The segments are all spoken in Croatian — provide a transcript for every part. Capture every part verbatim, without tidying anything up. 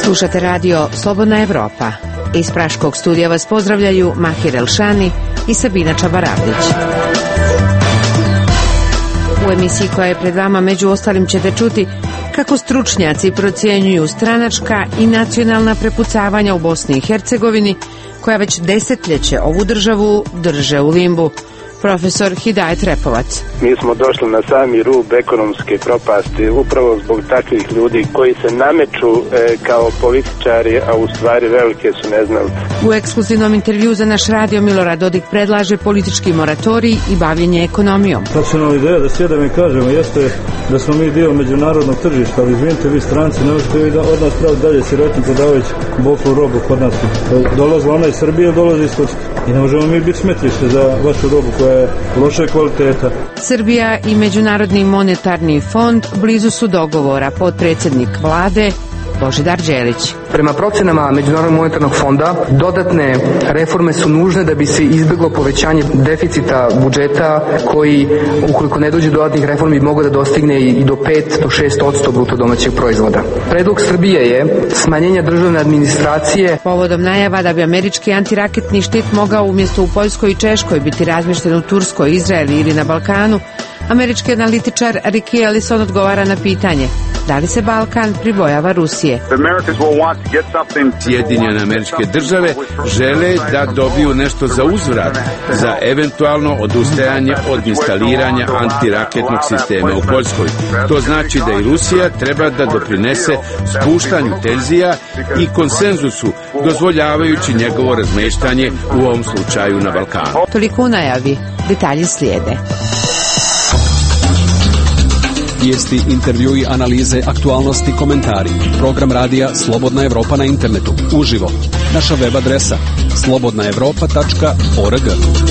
Slušate radio Slobodna Evropa. Iz Praškog studija vas pozdravljaju Mahir Elšani i Sabina Čabaravlić. U emisiji koja je pred vama među ostalim ćete čuti kako stručnjaci procjenjuju stranačka i nacionalna prepucavanja u Bosni i Hercegovini, koja već desetljeće ovu državu drže u limbu. Profesor Hidajet Repovac. Mi smo došli na sami rub ekonomske propasti upravo zbog takvih ljudi koji se nameću e, kao političari, a u stvari velike su neznalice. U ekskluzivnom intervju za naš radio Milorad Dodik predlaže politički moratorij i bavljenje ekonomijom. Nacionalna ideja da sjedemo i kažemo jeste da smo mi dio međunarodnog tržišta, ali izvinite vi stranci, ne možete vi da od nas praviti dalje sirotin prodavajući boflu robu kod nas. Dolazila ona iz Srbije, dolazi iz Turske. I ne možemo mi biti smetlište za vašu robu koja je loše kvaliteta. Srbija i Međunarodni monetarni fond blizu su dogovora. Potpredsjednik vlade Božidar Đelić. Prema procenama Međunarodnog monetarnog fonda, dodatne reforme su nužne da bi se izbjeglo povećanje deficita budžeta koji, ukoliko ne dođe do dodatnih reformi, mogu da dostigne i do pet do šest posto bruto domaćeg proizvoda. Predlog Srbije je smanjenje državne administracije. Povodom najava da bi američki antiraketni štit mogao umjesto u Poljskoj i Češkoj biti razmješten u Turskoj, Izraeli ili na Balkanu, američki analitičar Ricky Ellison odgovara na pitanje: da li se Balkan pribojava Rusije? Sjedinjene Američke Države žele da dobiju nešto za uzvrat, za eventualno odustajanje od instaliranja antiraketnog sistema u Poljskoj. To znači da i Rusija treba da doprinese spuštanju tenzija i konsenzusu, dozvoljavajući njegovo razmeštanje u ovom slučaju na Balkanu. Toliko u najavi, detalji slijede. Vijesti, intervjui, analize, aktualnosti, komentari. Program radija Slobodna Evropa na internetu. Uživo. Naša web adresa slobodna evropa tačka org.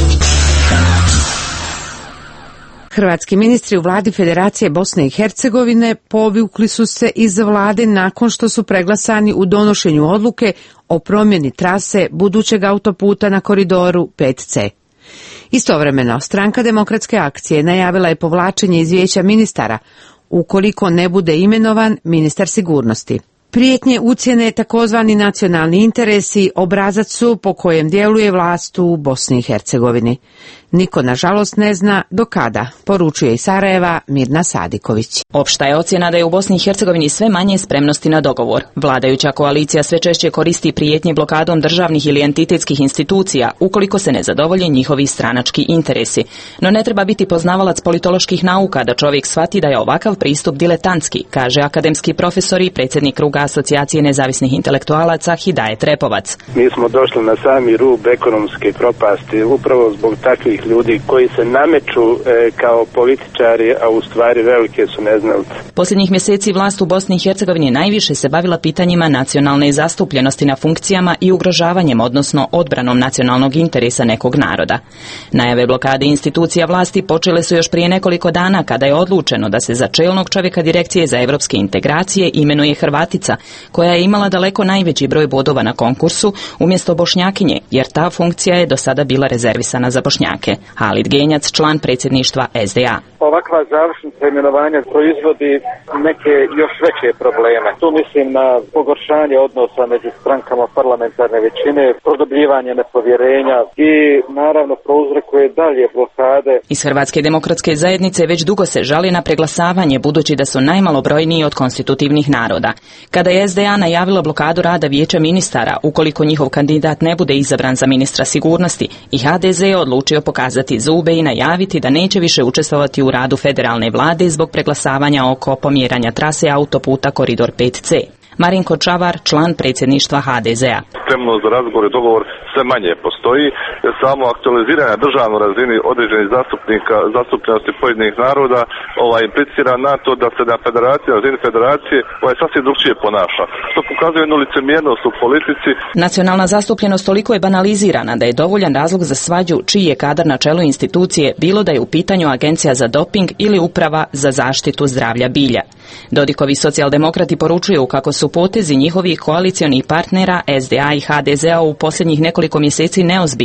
Hrvatski ministri u vladi Federacije Bosne i Hercegovine povukli su se iz vlade nakon što su preglasani u donošenju odluke o promjeni trase budućeg autoputa na koridoru pet ce. Istovremeno, Stranka demokratske akcije najavila je povlačenje iz vijeća ministara ukoliko ne bude imenovan ministar sigurnosti. Prijetnje, ucjene, takozvani nacionalni interesi obrazac su po kojem djeluje vlast u Bosni i Hercegovini. Niko, nažalost, ne zna do kada, poručuje iz Sarajeva Mirna Sadiković. Opšta je ocjena da je u Bosni i Hercegovini sve manje spremnosti na dogovor. Vladajuća koalicija sve češće koristi prijetnje blokadom državnih ili entitetskih institucija ukoliko se ne zadovolje njihovi stranački interesi. No ne treba biti poznavalac politoloških nauka da čovjek shvati da je ovakav pristup diletantski, kaže akademski profesor i predsjednik kruga Asocijacije nezavisnih intelektualaca Hidajet Repovac. Mi smo došli na sami rub ekonomske propasti upravo zbog takvih ljudi koji se nameću e, kao političari, a u stvari velike su neznalice. Posljednjih mjeseci vlast u Bosni i Hercegovini najviše se bavila pitanjima nacionalne zastupljenosti na funkcijama i ugrožavanjem, odnosno odbranom nacionalnog interesa nekog naroda. Najave blokade institucija vlasti počele su još prije nekoliko dana kada je odlučeno da se za čelnog čovjeka Direkcije za evropske integracije imenuje Hrvatica, koja je imala daleko najveći broj bodova na konkursu umjesto Bošnjakinje, jer ta funkcija je do sada bila rezervisana za Bošnjake. Halid Genjac, član predsjedništva es de a. Ovakva završnica imenovanja proizvodi neke još veće probleme. Tu mislim na pogoršanje odnosa među strankama parlamentarne većine, produbljivanje nepovjerenja i naravno prouzrokuje dalje blokade. Iz Hrvatske demokratske zajednice već dugo se žali na preglasavanje, budući da su najmalobrojniji od konstitutivnih naroda. Kada je es de a najavila blokadu rada vijeća ministara ukoliko njihov kandidat ne bude izabran za ministra sigurnosti, i ha de ze je odlučio pokazati zube i najaviti da neće više učestvovati u radu federalne vlade zbog preglasavanja oko pomjeranja trase autoputa koridor pet ce. Marinko Čavar, član predsjedništva ha de ze a. Spremnost za razgovor i dogovor sve manje postoji, jer samo aktualiziranje na državnoj razini određenih zastupnika, zastupljenosti pojedinih naroda ovaj, implicira na to da se na federaciji, na razini federacije ovaj, sasvim drugčije ponaša. Što pokazuje jednu licemjernost u politici. Nacionalna zastupljenost toliko je banalizirana da je dovoljan razlog za svađu čiji je kadar na čelu institucije, bilo da je u pitanju agencija za doping ili uprava za zaštitu zdravlja bilja. Dodikovi socijaldemokrati poručuju kako su potezi njihovih koalicionih partnera es de a i ha de ze a u posljednjih nekoliko mjeseci neozbiljni,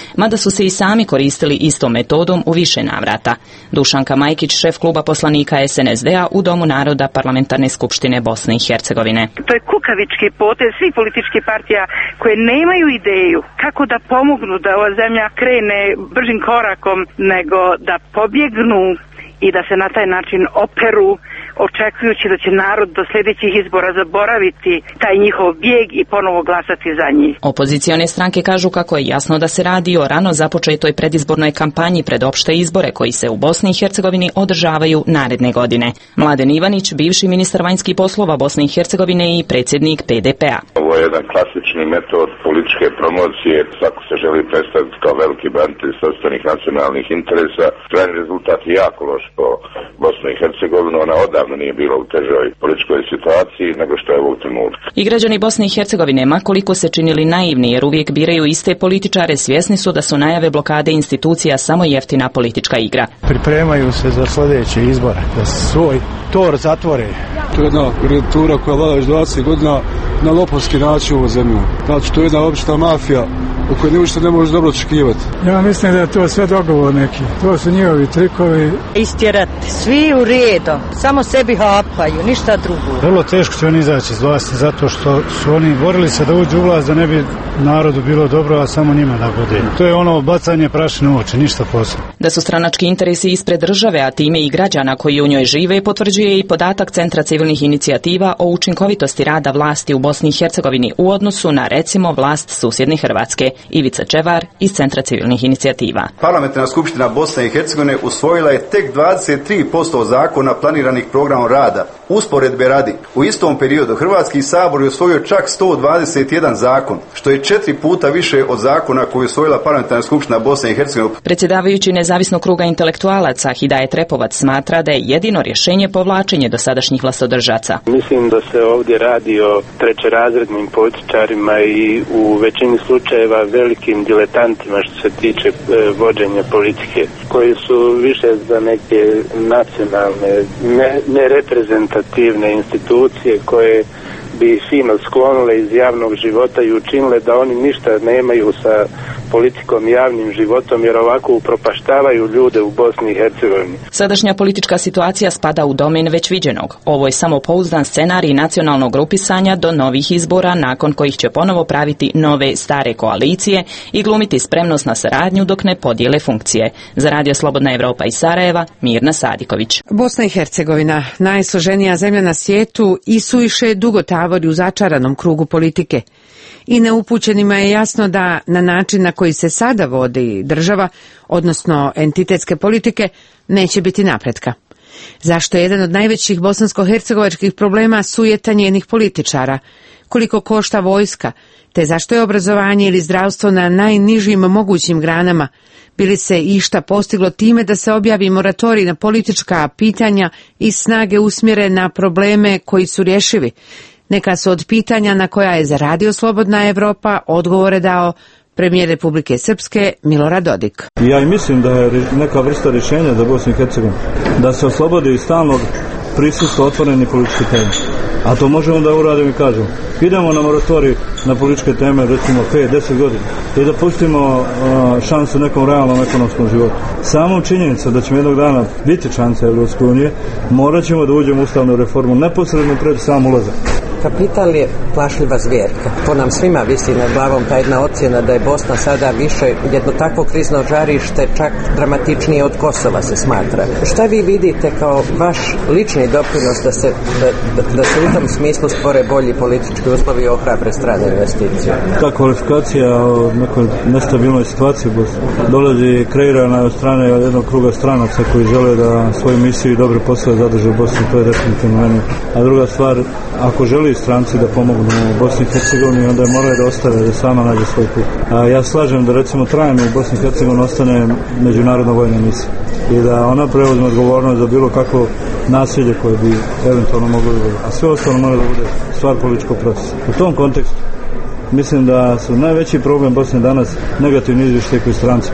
mada su se i sami koristili istom metodom u više navrata. Dušanka Majkić, šef kluba poslanika es en es de-a u Domu naroda Parlamentarne skupštine Bosne i Hercegovine. To je kukavički potez svih političkih partija koje nemaju ideju kako da pomognu da ova zemlja krene bržim korakom, nego da pobjegnu i da se na taj način operu, očekujući da će narod do sljedećih izbora zaboraviti taj njihov bijeg i ponovo glasati za njih. Opozicione stranke kažu kako je jasno da se radi o rano započetoj predizbornoj kampanji pred opšte izbore koji se u Bosni i Hercegovini održavaju naredne godine. Mladen Ivanić, bivši ministar vanjskih poslova Bosne i Hercegovine i predsjednik pe de pe-a. Ovo je jedan klasični metod političke promocije. Svako se želi predstaviti kao veliki branitelj sopstvenih nacionalnih interesa. Krajnji rezultat je jako loš po Bosnu i Hercegovinu. Ona odavno nije bila u težoj političkoj situaciji nego što je ovog trenutka. I građani Bosne i Hercegovine, ma koliko se činili naivni jer uvijek biraju iste političare, svjesni su da su najave blokade institucija samo jeftina politička igra. Pripremaju se za sljedeće izbore, da svoj tor zatvore. To je jedna garnitura koja vlada već dvadeset godina na lopovski način u zemlju. Znači, to je jedna obična mafija u kojoj ništa ne može dobro očekivati. Ja mislim da je to sve dogovor neki. To su njihovi trikovi. Istjerati, svi u redu, samo sebi hapaju, ništa drugo. Vrlo teško će oni izaći iz vlasti zato što su oni borili se da uđu u vlast da ne bi narodu bilo dobro, a samo njima da bude. To je ono bacanje prašine u oči, ništa posebno. Da su stranački interesi ispred države, a time i građana koji u njoj žive, potvrđuje i podatak Centra civilnih inicijativa o učinkovitosti rada vlasti u Bosni i Hercegovini u odnosu na, recimo, vlast susjedne Hrvatske. Ivica Čevar iz Centra civilnih inicijativa. Parlamentarna skupština Bosne i Hercegovine usvojila je tek dvadeset tri posto zakona planiranih programom rada. Usporedbe radi, u istom periodu Hrvatski sabor je usvojio čak sto dvadeset jedan zakon, što je četiri puta više od zakona koji je usvojila Parlamentarna skupština Bosne i Hercegovine. Predsjedavajući nezavisnog kruga intelektualaca Hidajet Repovac smatra da je jedino rješenje povlačenje dosadašnjih vlastodržaca. Mislim da se ovdje radi o trećerazrednim političarima i u većini slučajeva velikim diletantima što se tiče e, vođenja politike, koji su više za neke nacionalne, ne, nereprezentativne institucije koje bi fino sklonile iz javnog života i učinile da oni ništa nemaju sa politikom i javnim životom, jer ovako upropaštavaju ljude u Bosni i Hercegovini. Sadašnja politička situacija spada u domen već viđenog. Ovo je samo pouzdan scenarij nacionalnog grupisanja do novih izbora, nakon kojih će ponovo praviti nove stare koalicije i glumiti spremnost na saradnju dok ne podijele funkcije. Za Radio Slobodna Evropa iz Sarajeva, Mirna Sadiković. Bosna i Hercegovina, najsloženija zemlja na svijetu, i suviše dugo tavori u začaranom krugu politike. I neupućenima je jasno da na način na koji se sada vodi država, odnosno entitetske politike, neće biti napretka. Zašto je jedan od najvećih bosansko-hercegovačkih problema sujeta njenih političara? Koliko košta vojska? Te zašto je obrazovanje ili zdravstvo na najnižim mogućim granama? Bi li se išta postiglo time da se objavi moratorij na politička pitanja i snage usmjere na probleme koji su rješivi? Neka su od pitanja na koja je za Radio Slobodna Evropa odgovore dao premijer Republike Srpske Milorad Dodik. Ja i mislim da je neka vrsta rješenja za Bosnu i Hercegovinu, da se oslobodi iz stalnog prisustva otvorenih političkih tema. A to možemo da uradimo i kažemo. Idemo na moratorij na političke teme, recimo pet do deset godina, i da pustimo šansu nekom realnom ekonomskom životu. Samom činjenica da ćemo jednog dana biti članica Evropske unije, morat ćemo da uđemo u ustavnu reformu neposredno pred sam ulazak. Kapital je plašljiva zvjerka. To nam svima visi nad glavom ta jedna ocjena da je Bosna sada više jedno takvo krizno žarište, čak dramatičnije od Kosova se smatra. Šta vi vidite kao vaš lični doprinos da se, da, da, da se u tom smislu stvore bolji politički uslovi i ohrabre strane investicije? Ta kvalifikacija o nekoj nestabilnoj situaciji u Bosni dolazi kreirana od strane jednog kruga stranaca koji žele da svoju misiju i dobre poslove zadrže u Bosni, to je definitivno meni. A druga stvar, ako želi stranci da pomognu u Bosni i Hercegovini, onda moraju da ostave, da sama nađe svoj put. A ja slažem da recimo trajno u Bosni i Hercegovini ostane međunarodna vojna misija i da ona preuzme odgovornost za bilo kakvo nasilje koje bi eventualno moglo da bude. A sve ostalo mora da bude stvar političkog procesa. U tom kontekstu mislim da su najveći problem Bosne danas negativni izvještaji koji stranci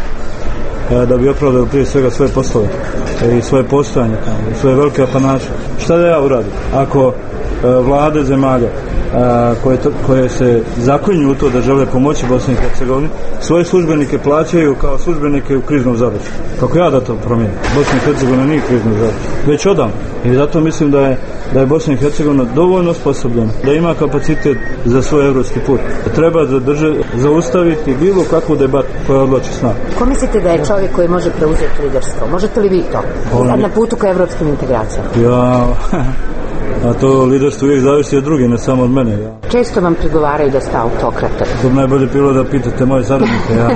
pišu, da bi opravdali prije svega svoje poslove i svoje postojanje, svoje velike apanače. Šta da ja uradim? Ako vlade zemalja koje, to, koje se zaklinju u to da žele pomoći Bosni i Hercegovini, svoje službenike plaćaju kao službenike u kriznom zadaću. Kako ja da to promijenim? Bosna i Hercegovina nije krizno zadaća, već odam. I zato mislim da je, da je Bosna i Hercegovina dovoljno sposobna, da ima kapacitet za svoj evropski put. Treba zadrže, zaustaviti bilo kakvu debatu koja odlači s nama. Ko mislite da je čovjek koji može preuzeti liderstvo? Možete li vi to? On... na putu ka evropskim integracijama? Ja... A to liderstvo uvijek zavisi od drugih, ne samo od mene. Ja. Često vam prigovaraju da ste autokrata. To bi najbolje bilo da pitate moje saradnike. Ja,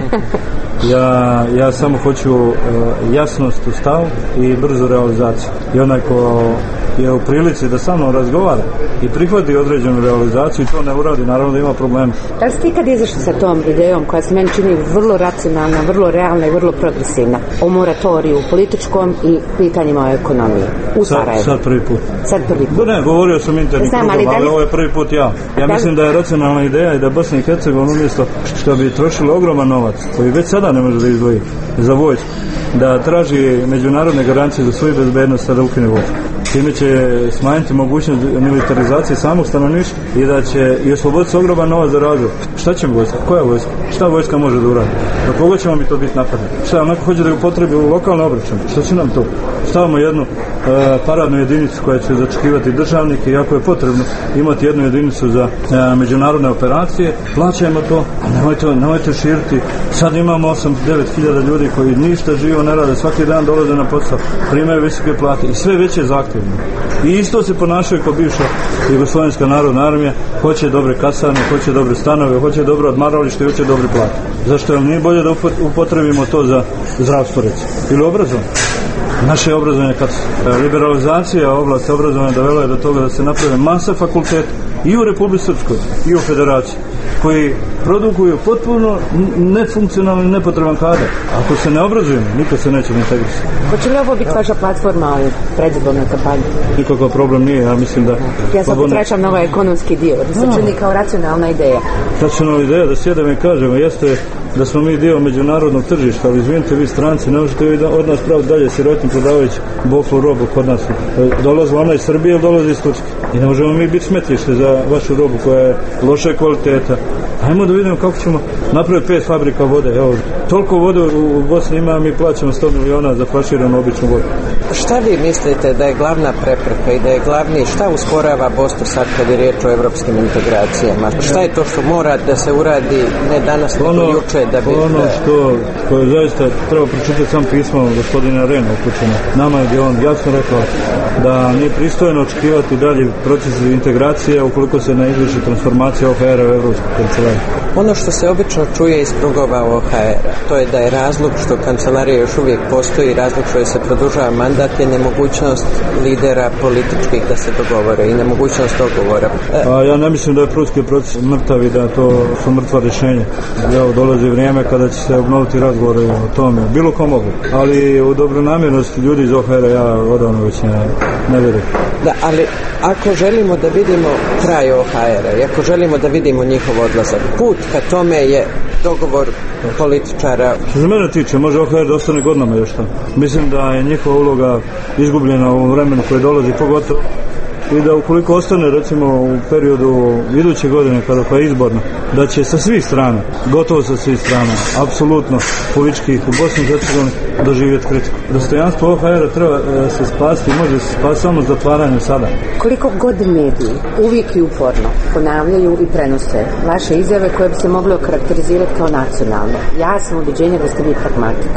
ja, ja samo hoću uh, jasnost u stavu i brzu realizaciju. I onaj ko je u prilici da sa mnom razgovara i prihvati određenu realizaciju i to ne uradi, naravno da ima problema. Da li ste ikad izašli sa tom idejom koja se meni čini vrlo racionalna, vrlo realna i vrlo progresivna o moratoriju političkom i pitanjima o ekonomiji u Sarajevu? Sad, sad prvi put. Sad prvi put. Ne, govorio sam internim krugom, ali, ali ovo je prvi put ja. Ja da mislim da je racionalna ideja i da Bosna i Hercegovina umjesto što bi trošili ogroman novac, koji već sada ne može da izdvoji za vojsku, da traži međunarodne garancije za svoju bezbednost, da ukine vojsku. Time će smanjiti mogućnost militarizacije samog stanovništva i da će i osloboditi ogroman novac za razvoj. Šta će vojska? Koja vojska? Šta vojska može da uradi? Do koga ćemo mi to biti napadni? Šta, onako hoće da je upotrebi u lokalne obračune? Šta će nam to? Stavimo jednu e, paradnu jedinicu koja će začekivati državnike i ako je potrebno imati jednu jedinicu za e, međunarodne operacije, plaćajmo to, a nemojte, nemojte širiti. Sad imamo osam do devet hiljada ljudi koji ništa živo ne rade, svaki dan dolaze na posao, primaju visoke plate i sve veće zahtjeve. I isto se ponašaju kao bivša Jugoslovenska narodna armija, hoće dobre kasarne, hoće dobre stanove, hoće dobro odmaralište i hoće dobre plate. Zašto nam nije bolje da upotrebimo to za zdravstvo, recimo, ili obrazovanje? Naše obrazovanje, kad liberalizacija oblasti obrazovanja dovela je do toga da se naprave masa fakulteta i u Republici Srpskoj i u Federaciji, koji produkuju potpuno nefunkcionalni i nepotreban kadar. Ako se ne obrazujemo, nikad se nećemo integrisati. Hoće li ovo biti vaša platforma u predizbornoj kampanji? Nikakav problem nije, ja mislim da... Ja sad potračam na ovaj ekonomski dio, da se čini kao racionalna ideja. Racionalna ideja, da sjedemo i kažemo, jeste da smo mi dio međunarodnog tržišta, ali izvinite, vi stranci, ne možete vi od nas praviti dalje sirotin prodavajući boflu robu kod nas. Dolazi ona iz Srbije ili dolazi iz Turske. I ne možemo mi biti smetlište za vašu robu koja je loše kvaliteta. Hajmo da vidimo kako ćemo napraviti pet fabrika vode. Evo, toliko vode u Bosni ima, mi plaćamo sto miliona za flaširanu običnu vodu. Šta vi mislite da je glavna prepreka i da je glavni, šta usporava Bosnu sad kad je riječ o evropskim integracijama? Šta je to što mora da se uradi ne danas, nego ono, juče da bi... Ono što, što je zaista treba pročitati sam pismo gospodina Rena upućeno. Nama je on jasno rekao da nije pristojno očekivati dalje proces integracije ukoliko se ne izvrši transformacija O H R-a u Evropsku kancelariju. Ono što se obično čuje iz krugova O H R-a, to je da je razlog što kancelarija još uvijek postoji, razlog što je se produžava mandat je nemogućnost lidera političkih da se dogovore i nemogućnost dogovora. A ja ne mislim da je pruski proces mrtav i da to su mrtva rješenja. Evo, dolazi vrijeme kada će se obnoviti razgovore o tome, bilo ko mogu. Ali u dobronamjernosti ljudi iz O H R-a ja odavno već ne, ne vjerujem. Da, ali ako želimo da vidimo kraj O H R-a i ako želimo da vidimo njihov odlazak, put ka tome je dogovor političara. Što za mene tiče, može O H R da ostane godinama još tamo. Mislim da je njihova uloga izgubljena u ovom vremenu koje dolazi, pogotovo i da ukoliko ostane recimo u periodu iduće godine kada pa je izborno, da će sa svih strana, gotovo sa svih strana, apsolutno političkih u Bosni i Hercegovini doživjeti kritiku. Dostojanstvo O H R-a treba e, se spasti, može se spasti samo zatvaranjem sada. Koliko god mediji uvijek i uporno ponavljaju i prenose vaše izjave koje bi se mogle okarakterizirati kao nacionalne, ja sam ubeđenja da ste vi pragmatik.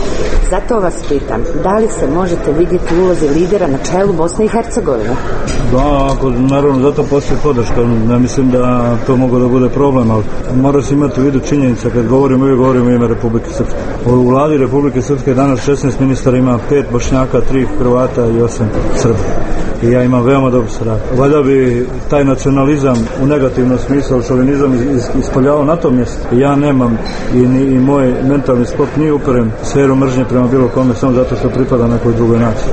Zato vas pitam, da li se možete vidjeti u ulozi lidera na čelu Bosne i Hercegovine? Da, ako, naravno, zato postoji podrška. Ne mislim da to mogu da bude problem, ali mora se imati u vidu činjenica kad govorimo, uvijek govorimo ime Republike Srpske. U vladi Republike Srpske danas šesnaest ministara, ima pet Bošnjaka, tri Hrvata i osam Srba. I ja imam veoma dobro saradnju. Valjda bi taj nacionalizam u negativnom smislu, šovinizam is, ispoljavao na tom mjestu. Ja nemam i, ni, i moj mentalni sklop nije uperen sferu mržnje prema bilo kome samo zato što pripada nekoj drugoj naciji.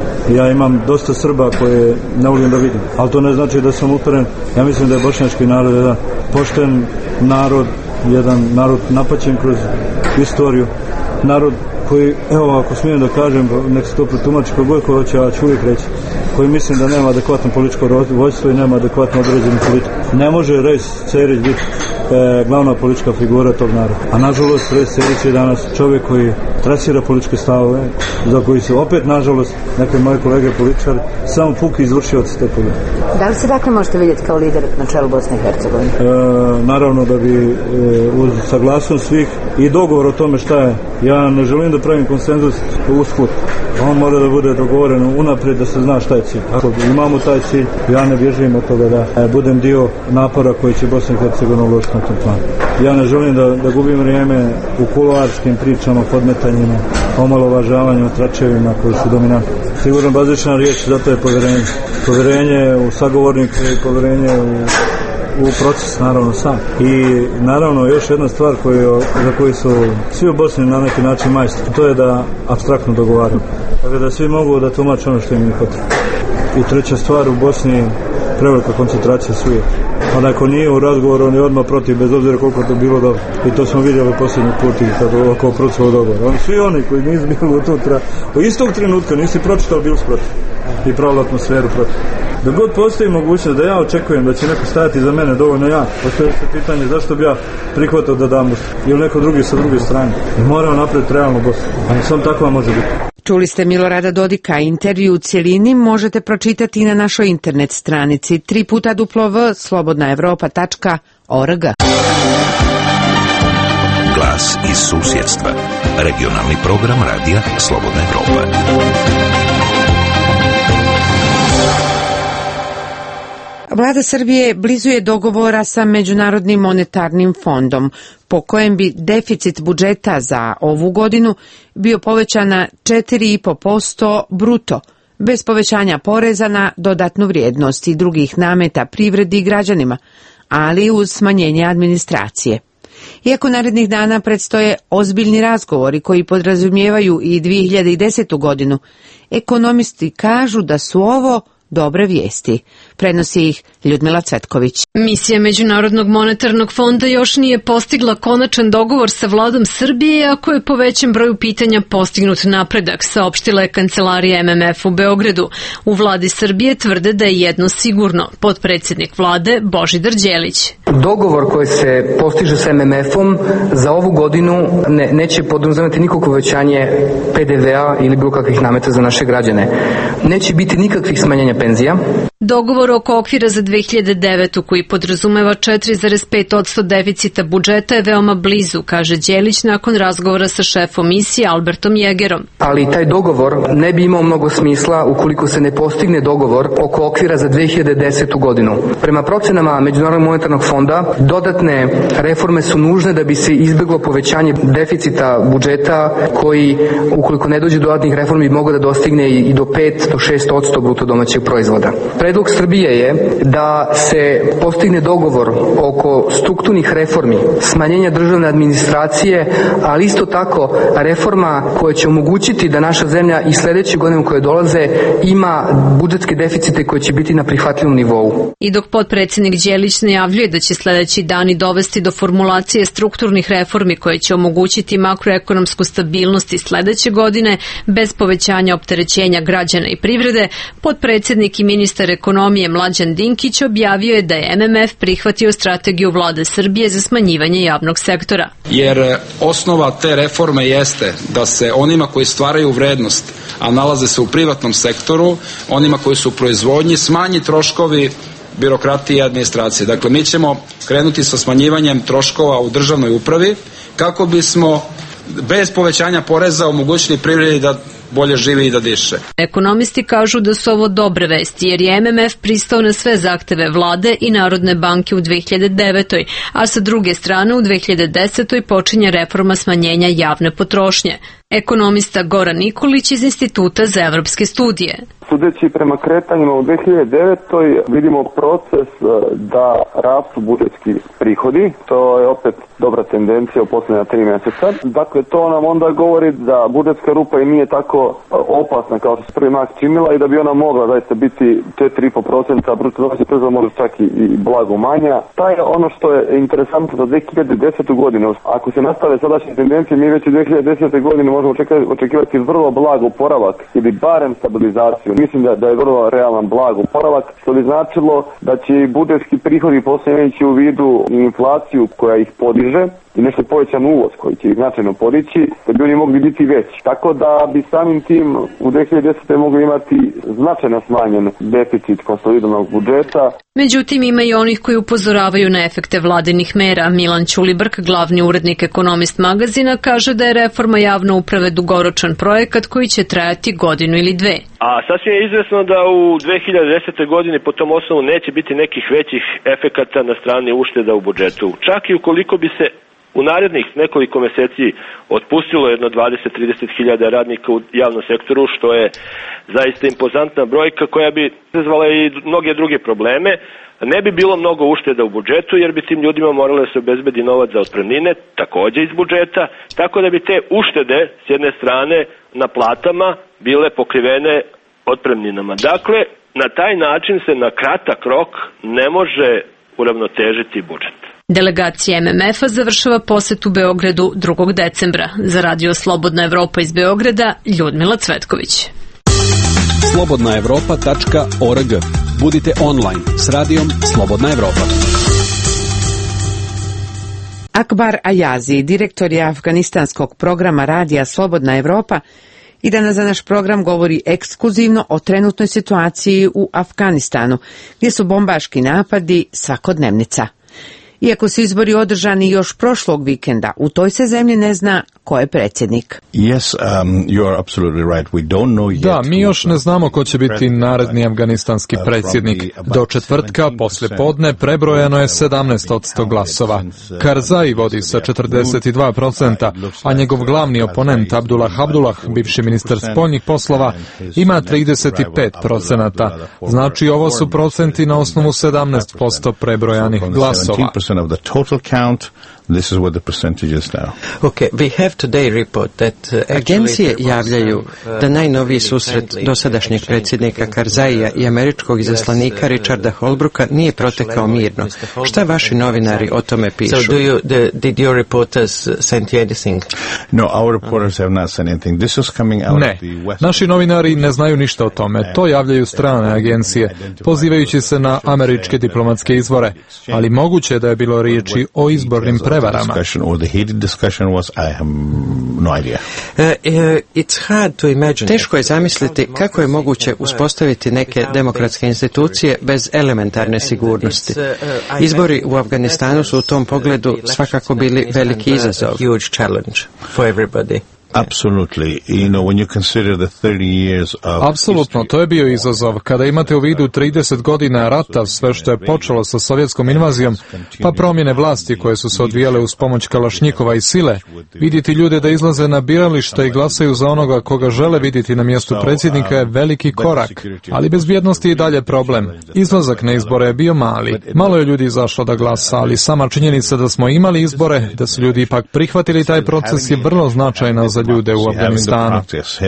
Ja imam dosta Srba koje ne volim da vidim, ali to ne znači da sam uperen. Ja mislim da je bošnjački narod jedan pošten narod, jedan narod napaćen kroz istoriju, narod koji, evo ako smijem da kažem, nek se to protumači kako god ko hoće, ja ću uvijek reći, koji mislim da nema adekvatno političko vođstvo i nema adekvatno određenu politiku. Ne može Rejs Cerić biti e, glavna politička figura tog naroda. A nažalost Rejs Cerić je danas čovjek koji trasira političke stavove, za koji su opet nažalost neke moje kolege političari samo puki izvršioci te politike. Da li se dakle možete vidjeti kao lider na čelu Bosne i Hercegovine? E, naravno da bi e, uz saglasnost svih i dogovor o tome šta je. Ja ne želim da pravim konsenzus usput. On mora da bude dogovoren unaprijed da se zna šta je cilj. Ako imamo taj cilj, ja ne bježim od toga da e, budem dio napora koji će Bosna i Hercegovina uložiti na tom planu. Ja ne želim da, da gubim vrijeme u kuloarskim pričama, podmetanjima, omalovažavanjima, tračevima koji su dominantni. Sigurno bazična riječ, zato je povjerenje. Povjerenje u sagovornike i povjerenje u, u proces, naravno, sam. I naravno još jedna stvar koju, za koju su svi u Bosni na neki način majstori, to je da apstraktno dogovaraju. Dakle, da svi mogu da tumače ono što im je potrebno. I treća stvar, u Bosni prevelika koncentracija sujeta. A ako nije u razgovoru, on je odmah protiv, bez obzira koliko to bilo dobro. I to smo vidjeli posljednji put i kada ovako procvao dogovor. Oni svi oni koji nisu bili unutra, u istog trenutka nisi pročitao, bili protiv. I pravila atmosferu protiv. Da god postoji mogućnost da ja očekujem da će neko stajati za mene dovoljno ja, postoje se pitanje zašto bi ja prihvatao da dam ili neko drugi sa druge strane. I moramo napraviti realnu Bosnu. Ali sam takva može biti. Čuli ste Milorada Dodika, intervju u cijelini možete pročitati na našoj internet stranici tri puta duplo v slobodna evropa tačka org. Glas iz susjedstva. Regionalni program radija Slobodna Evropa. Vlada Srbije blizu je dogovora sa Međunarodnim monetarnim fondom, po kojem bi deficit budžeta za ovu godinu bio povećan na četiri i po posto bruto, bez povećanja poreza na dodatnu vrijednost i drugih nameta privredi i građanima, ali uz smanjenje administracije. Iako narednih dana predstoje ozbiljni razgovori koji podrazumijevaju i dvije hiljade desetu godinu, ekonomisti kažu da su ovo dobre vijesti. Prenosi ih Ljudmila Cvetković. Misija Međunarodnog monetarnog fonda još nije postigla konačan dogovor sa vladom Srbije, ako je po većem broju pitanja postignut napredak, saopštila je kancelarija M M F u Beogradu. U vladi Srbije tvrde da je jedno sigurno, potpredsjednik vlade Božidar Đelić. Dogovor koji se postiže sa M M F-om za ovu godinu ne, neće podrazumijevati nikakvo povećanje P D V-a ili bilo kakvih nameta za naše građane. Neće biti nikakvih smanjenja penzija. Dogovor oko okvira za dve hiljade devetu koji podrazumeva četiri zarez pet posto deficita budžeta je veoma blizu, kaže Đelić nakon razgovora sa šefom misije Albertom Jegerom. Ali taj dogovor ne bi imao mnogo smisla ukoliko se ne postigne dogovor oko okvira za dve hiljade desetu godinu. Prema procenama Međunarodnog monetarnog fonda, dodatne reforme su nužne da bi se izbjeglo povećanje deficita budžeta koji, ukoliko ne dođe do dodatnih reformi, mogu da dostigne i do pet do šest posto bruto domaćeg proizvoda. Predlog Srbije je da se postigne dogovor oko strukturnih reformi, smanjenja državne administracije, ali isto tako reforma koja će omogućiti da naša zemlja i sljedeće godine koje dolaze ima budžetske deficite koji će biti na prihvatljivom nivou. I dok potpredsjednik Đelić najavljuje da će sljedeći dani dovesti do formulacije strukturnih reformi koje će omogućiti makroekonomsku stabilnost i sljedeće godine bez povećanja opterećenja građana i privrede, potpredsjednik i ministar ekonomije Mlađan Dinkić objavio je da je M M F prihvatio strategiju vlade Srbije za smanjivanje javnog sektora. Jer osnova te reforme jeste da se onima koji stvaraju vrednost, a nalaze se u privatnom sektoru, onima koji su u proizvodnji, smanji troškovi birokratije i administracije. Dakle, mi ćemo krenuti sa smanjivanjem troškova u državnoj upravi kako bismo bez povećanja poreza omogućili privredi da bolje živi i da diše. Ekonomisti kažu da su ovo dobre vesti jer je M M F pristao na sve zahteve vlade i Narodne banke u dve hiljade devetoj, a sa druge strane u dve hiljade desetoj počinje reforma smanjenja javne potrošnje. Ekonomista Goran Nikolić iz Instituta za evropske studije. Sudeći prema kretanjima u dve hiljade devetoj vidimo proces da rastu budžetski prihodi. To je opet dobra tendencija u posljednja tri mjeseca. Dakle, to nam onda govori da budžetska rupa i nije tako opasna kao što se prvi mah činila i da bi ona mogla zaista biti četiri i po posto bruto domaćeg proizvoda, možda čak i blago manja. Taj je ono što je interesantno za dve hiljade desetu godinu. Ako se nastave sadašnje tendencije, mi već u dve hiljade desete godine možemo očekivati vrlo blag oporavak ili barem stabilizaciju. Mislim da, da je vrlo realan blag oporavak, što bi značilo da će i budžetski prihodi poslije imajući u vidu inflaciju koja ih podiže i nešto povećan uvoz koji će ih značajno podići, da bi oni mogli biti veći. Tako da bi samim tim u dve hiljade desete mogli imati značajno smanjen deficit konsolidovanog budžeta. Međutim, ima i onih koji upozoravaju na efekte vladinih mera. Milan Ćulibrk, glavni urednik Ekonomist magazina, kaže da je reforma javne uprave dugoročan projekat koji će trajati godinu ili dve. A sasvim je izvesno da u dve hiljade desete godini po tom osnovu neće biti nekih većih efekata na strani ušteda u budžetu. Čak i ukoliko bi se u narednih nekoliko meseci otpustilo jedno dvadeset do trideset hiljada radnika u javnom sektoru, što je zaista impozantna brojka koja bi izazvala i mnoge druge probleme. Ne bi bilo mnogo ušteda u budžetu jer bi tim ljudima moralo da se obezbedi novac za otpremnine, takođe iz budžeta, tako da bi te uštede s jedne strane na platama bile pokrivene otpremninama. Dakle, na taj način se na kratak rok ne može uravnotežiti budžet. Delegacija M M F-a završava poset u Beogradu drugog decembra. Za radio Slobodna Evropa iz Beograda, Ljudmila Cvetković. slobodna evropa tačka org. Budite online s radijom Slobodna Evropa. Akbar Ajazi, direktor je afganistanskog programa radija Slobodna Evropa, i danas za naš program govori ekskluzivno o trenutnoj situaciji u Afganistanu, gdje su bombaški napadi svakodnevnica. Iako su izbori održani još prošlog vikenda, u toj se zemlji ne zna ko je predsjednik. Yes, um, you are absolutely right. We don't know yet. Da, mi još ne znamo ko će biti naredni afganistanski predsjednik. Do četvrtka posle podne prebrojano je sedamnaest posto glasova. Karzai vodi sa četrdeset dva posto, a njegov glavni oponent Abdullah Abdullah, bivši ministar spoljnih poslova, ima trideset pet posto. Znači, ovo su procenti na osnovu sedamnaest posto prebrojanih glasova. Of the total count, this is what the percentage is now. Okay, we have today report that uh, agencije javljaju da najnoviji susret dosadašnjeg predsjednika Karzaija i američkog izaslanika Richarda Holbrooka nije protekao mirno. Šta vaši novinari o tome pišu? So do you, the, did your reporters send you anything? No, our reporters have not sent anything. This is coming out ne, of the West. Naši novinari ne znaju ništa o tome. To javljaju strane agencije, pozivajući se na američke diplomatske izvore, ali moguće je da je bilo riječi o izbornim prevarama. Teško je zamisliti kako je moguće uspostaviti neke demokratske institucije bez elementarne sigurnosti. Izbori u Afganistanu su u tom pogledu svakako bili veliki izazov. Absolutely. You know, when you consider the thirty years of Apsolutno, to je bio izazov. Kada imate u vidu trideset godina rata, sve što je počelo sa sovjetskom invazijom, pa promjene vlasti koje su se odvijale uz pomoć kalašnjikova i sile, vidjeti ljude da izlaze na birališta i glasaju za onoga koga žele vidjeti na mjestu predsjednika je veliki korak, ali bezbjednost je i dalje problem. Izlazak na izbore je bio mali. Malo je ljudi izašlo da glasa, ali sama činjenica da smo imali izbore, da su ljudi ipak prihvatili taj proces je vrlo značajna za ljude u Afganistanu.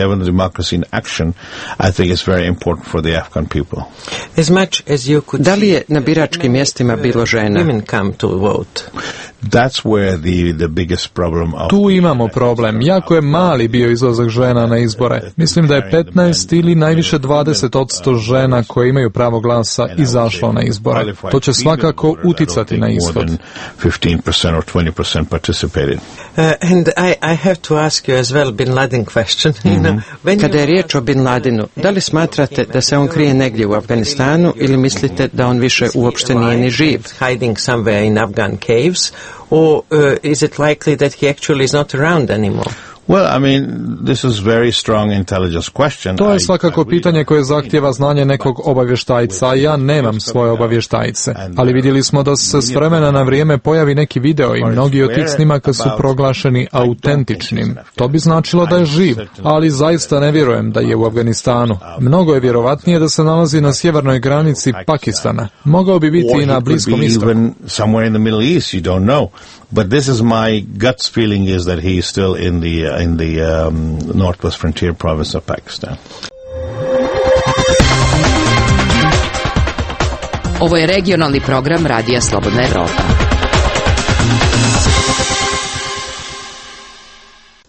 Da li je na biračkim mjestima bilo žena? That's where the, the biggest problem of... Tu imamo problem. Jako je mali bio izlazak žena na izbore. Mislim da je petnaest ili najviše dvadeset posto žena koje imaju pravo glasa izašlo na izbore. To će svakako uticati na ishod. fifteen percent or twenty percent participated. Uh, and I, I have to ask you as well Bin Laden question. Mm-hmm. Kada je riječ o Bin Ladenu, da li smatrate da se on krije negdje u Afganistanu ili mislite da on više uopšte nije ni živ? Hiding somewhere in Afghan caves, or uh, is it likely that he actually is not around anymore? Well, I mean, this is very strong intelligence question. To je svakako pitanje koje zahtijeva znanje nekog obavještajca, a ja nemam svoje obavještajce. Ali vidjeli smo da se s vremena na vrijeme pojavi neki video i mnogi od tih snimaka su proglašeni autentičnim. To bi značilo da je živ, ali zaista ne vjerujem da je u Afganistanu. Mnogo je vjerovatnije da se nalazi na sjevernoj granici Pakistana. Mogao bi biti i na Bliskom istoku. But this is my guts feeling is that he is still in the uh, in the um, northwest frontier province of Pakistan. Ovo je regionalni program Radija Slobodna Evropa.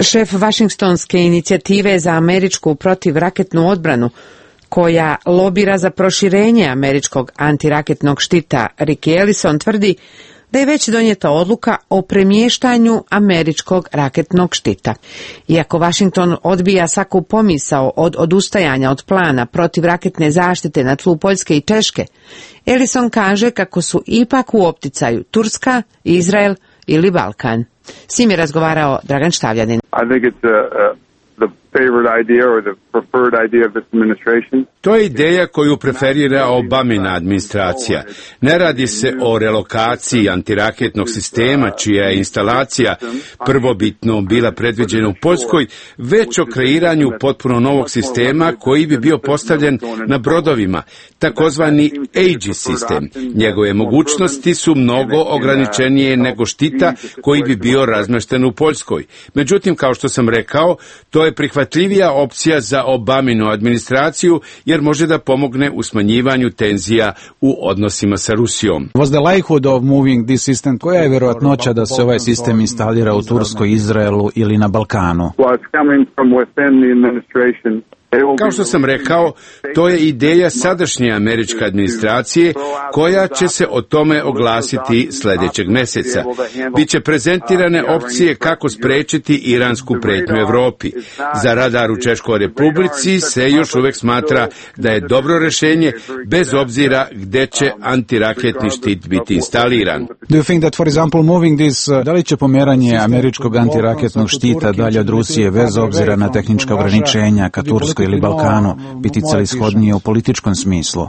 Šef Vašingtonske inicijative za američku protivraketnu odbranu, koja lobira za proširenje američkog antiraketnog štita, Rick Ellison tvrdi da je već donijeta odluka o premještanju američkog raketnog štita. Iako Washington odbija svaku pomisao od odustajanja od plana protivraketne zaštite na tlu Poljske i Češke, Ellison kaže kako su ipak u opticaju Turska, Izrael ili Balkan. S njim je razgovarao Dragan Štavljanin. I think it's a, a the favored idea or the preferred idea of this administration. To je ideja koju preferira Obamina administracija. Ne radi se o relokaciji antiraketnog sistema, čija je instalacija prvobitno bila predviđena u Poljskoj, već o kreiranju potpuno novog sistema koji bi bio postavljen na brodovima, takozvani Aegis sistem. Njegove mogućnosti su mnogo ograničenije nego štita koji bi bio razmešten u Poljskoj. Međutim, kao što sam rekao, to je prihvatljivija opcija za Obaminu administraciju, jer može da pomogne u smanjivanju tenzija u odnosima sa Rusijom. Was the likelihood of moving this system? Koja je vjerojatnoća da se ovaj sistem instalira u Turskoj, Izraelu ili na Balkanu? Well, it's coming from within the administration. Kao što sam rekao, to je ideja sadašnje američke administracije koja će se o tome oglasiti sljedećeg mjeseca. Biće prezentirane opcije kako spriječiti iransku pretnju Europi. Za radar u Češkoj Republici se još uvijek smatra da je dobro rješenje bez obzira gdje će antiraketni štit biti instaliran. Do you think that, for example, moving this, uh, da li će pomjeranje američkog antiraketnog štita dalje od Rusije bez obzira na tehnička ograničenja ka Turskoj ili Balkanu biti celishodnije u političkom smislu?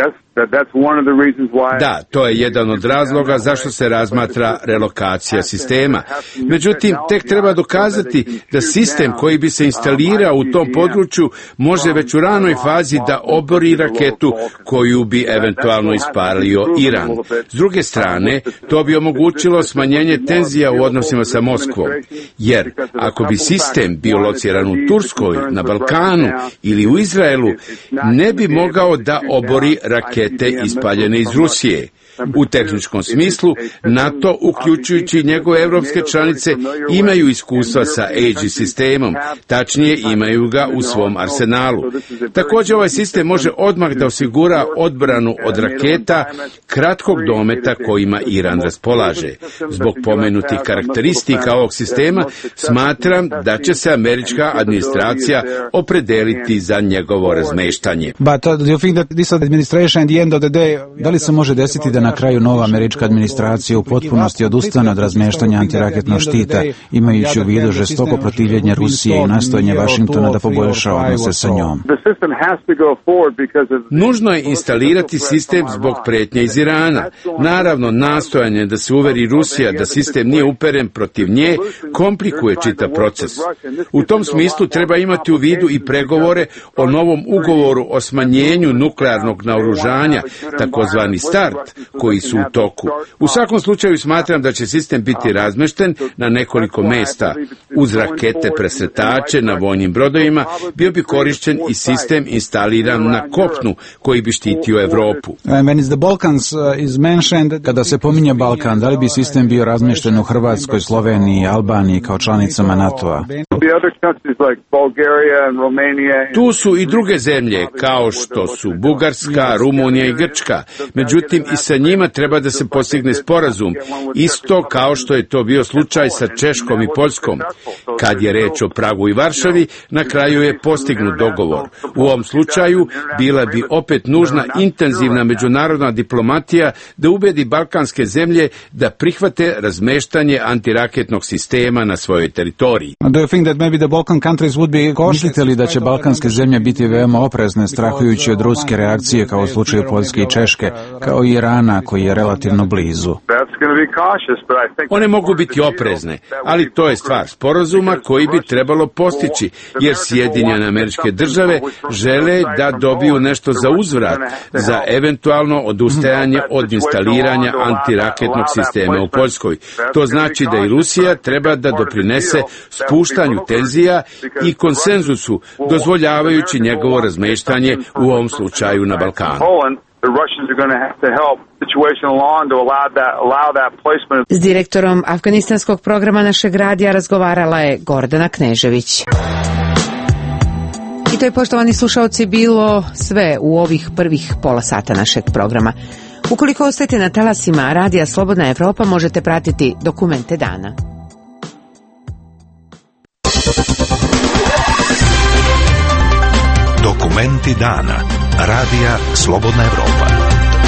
Da, to je jedan od razloga zašto se razmatra relokacija sistema. Međutim, tek treba dokazati da sistem koji bi se instalirao u tom području može već u ranoj fazi da obori raketu koju bi eventualno ispalio Iran. S druge strane, to bi omogućilo smanjenje tenzija u odnosima sa Moskvom, jer ako bi sistem bio lociran u Turskoj, na Balkanu ili u Izraelu, ne bi mogao da obori rakete ispaljene iz Rusije. U tehničkom smislu, NATO, uključujući njegove evropske članice, imaju iskustva sa Aegis sistemom, tačnije imaju ga u svom arsenalu. Također ovaj sistem može odmah da osigura odbranu od raketa kratkog dometa kojima Iran raspolaže. Zbog pomenutih karakteristika ovog sistema, smatram da će se američka administracija opredeliti za njegovo razmeštanje. But uh, do you think that this administration at the end of the day, da li se može desiti da na kraju nova američka administracija u potpunosti odustane od razmještanja antiraketnog štita, imajući u vidu žestoko protivljenje Rusije i nastojanje Vašingtona da poboljša odnose sa njom? Nužno je instalirati sistem zbog pretnje iz Irana. Naravno, nastojanje da se uveri Rusija da sistem nije uperen protiv nje komplikuje čitav proces. U tom smislu treba imati u vidu i pregovore o novom ugovoru o smanjenju nuklearnog naoružanja, takozvani START, koji su u toku. U svakom slučaju smatram da će sistem biti razmešten na nekoliko mjesta. Uz rakete presretače na vojnim brodovima bio bi korišćen i sistem instaliran na kopnu koji bi štitio Europu. Kada se pominje Balkan, da li bi sistem bio razmješten u Hrvatskoj, Sloveniji i Albaniji kao članicama NATO-a? Tu su i druge zemlje, kao što su Bugarska, Rumunija i Grčka. Međutim, i sa njima treba da se postigne sporazum, isto kao što je to bio slučaj sa Češkom i Poljskom. Kad je reč o Pragu i Varšavi, na kraju je postignut dogovor. U ovom slučaju bila bi opet nužna intenzivna međunarodna diplomatija da ubedi balkanske zemlje da prihvate razmeštanje antiraketnog sistema na svojoj teritoriji. Mislite li da će balkanske zemlje biti veoma oprezne, strahujući od ruske reakcije kao u slučaju Poljske i Češke, kao i Irana koji je relativno blizu? One mogu biti oprezne, ali to je stvar sporazuma koji bi trebalo postići, jer Sjedinjene Američke Države žele da dobiju nešto za uzvrat, za eventualno odustajanje od instaliranja antiraketnog sistema u Poljskoj. To znači da i Rusija treba da doprinese spuštanju tenzija i konsenzusu, dozvoljavajući njegovo razmeštanje u ovom slučaju na Balkanu. S direktorom afganistanskog programa našeg radija razgovarala je Gordana Knežević. I to je, poštovani slušalci, bilo sve u ovih prvih pola sata našeg programa. Ukoliko ostajete na talasima Radija Slobodna Evropa, možete pratiti dokumente dana. Dokumenti dana. Radija Slobodna Evropa.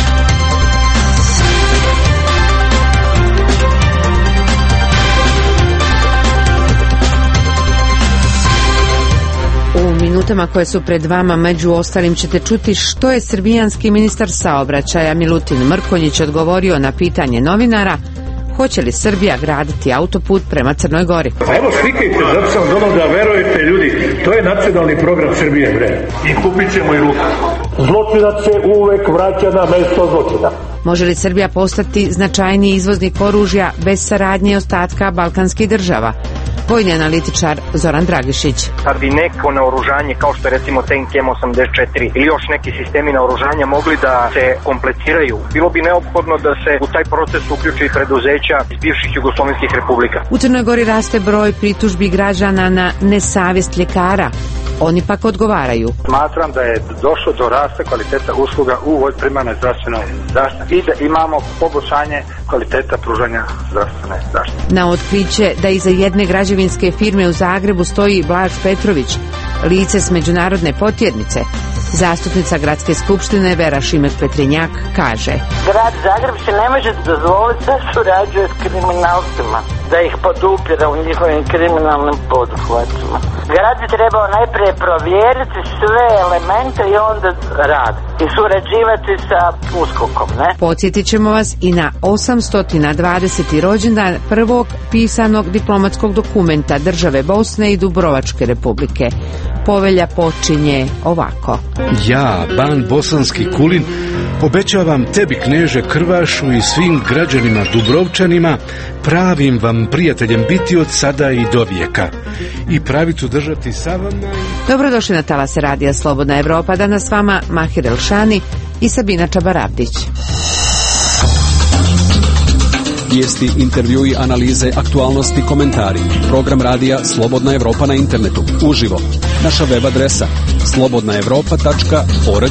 U minutama koje su pred vama, među ostalim, ćete čuti što je srbijanski ministar saobraćaja Milutin Mrkonjić odgovorio na pitanje novinara hoće li Srbija graditi autoput prema Crnoj Gori. Pa evo, slikajte, zato sam donao da verujete, ljudi, to je nacionalni program Srbije, bre. I kupit ćemo i ruku. Zločinac se uvek vraća na mesto zločina. Može li Srbija postati značajniji izvoznik oružja bez saradnje ostatka balkanskih država? Vojni analitičar Zoran Dragišić. Kad bi neko naoružanje, kao što je recimo tank M osamdeset četiri ili još neki sistemi naoružanja mogli da se kompletiraju, bilo bi neophodno da se u taj proces uključi i preduzeća iz bivših jugoslovenskih republika. U Crnoj Gori raste broj pritužbi građana na nesavjest ljekara. Oni pak odgovaraju. Smatram da je došlo do rasta kvaliteta usluga u ovoj primarnoj zdravstvenoj zaštiti i da imamo poboljšanje kvaliteta pružanja zdravstvene zaštite. Na otkriće da iza jedne građevinske firme u Zagrebu stoji Blaž Petrović, lice s međunarodne potjernice, zastupnica Gradske skupštine Vera Šimek-Petrinjak kaže: Grad Zagreb se ne može dozvoliti da surađuje s kriminalcima, da ih podupira u njihovim kriminalnim poduhvatima. Grad bi trebao najprije provjeriti sve elemente i onda rad i surađivati sa uskokom, ne? Podsjetit ćemo vas i na osamsto dvadeseti rođendan prvog pisanog diplomatskog dokumenta države Bosne i Dubrovačke republike. Povelja počinje ovako. Ja, ban bosanski Kulin, obećavam tebi, kneže Krvašu, i svim građanima Dubrovčanima, pravim vam prijateljem biti od sada i do vijeka i pravicu držati sa vama. Dobrodošli na talase Radija Slobodna Evropa. Danas s vama Mahir Elšani i Sabina Čabarabdić. Vijesti, intervjui, analize, aktualnosti, komentari. Program Radija Slobodna Evropa na internetu. Uživo. Naša web adresa slobodna evropa tačka org.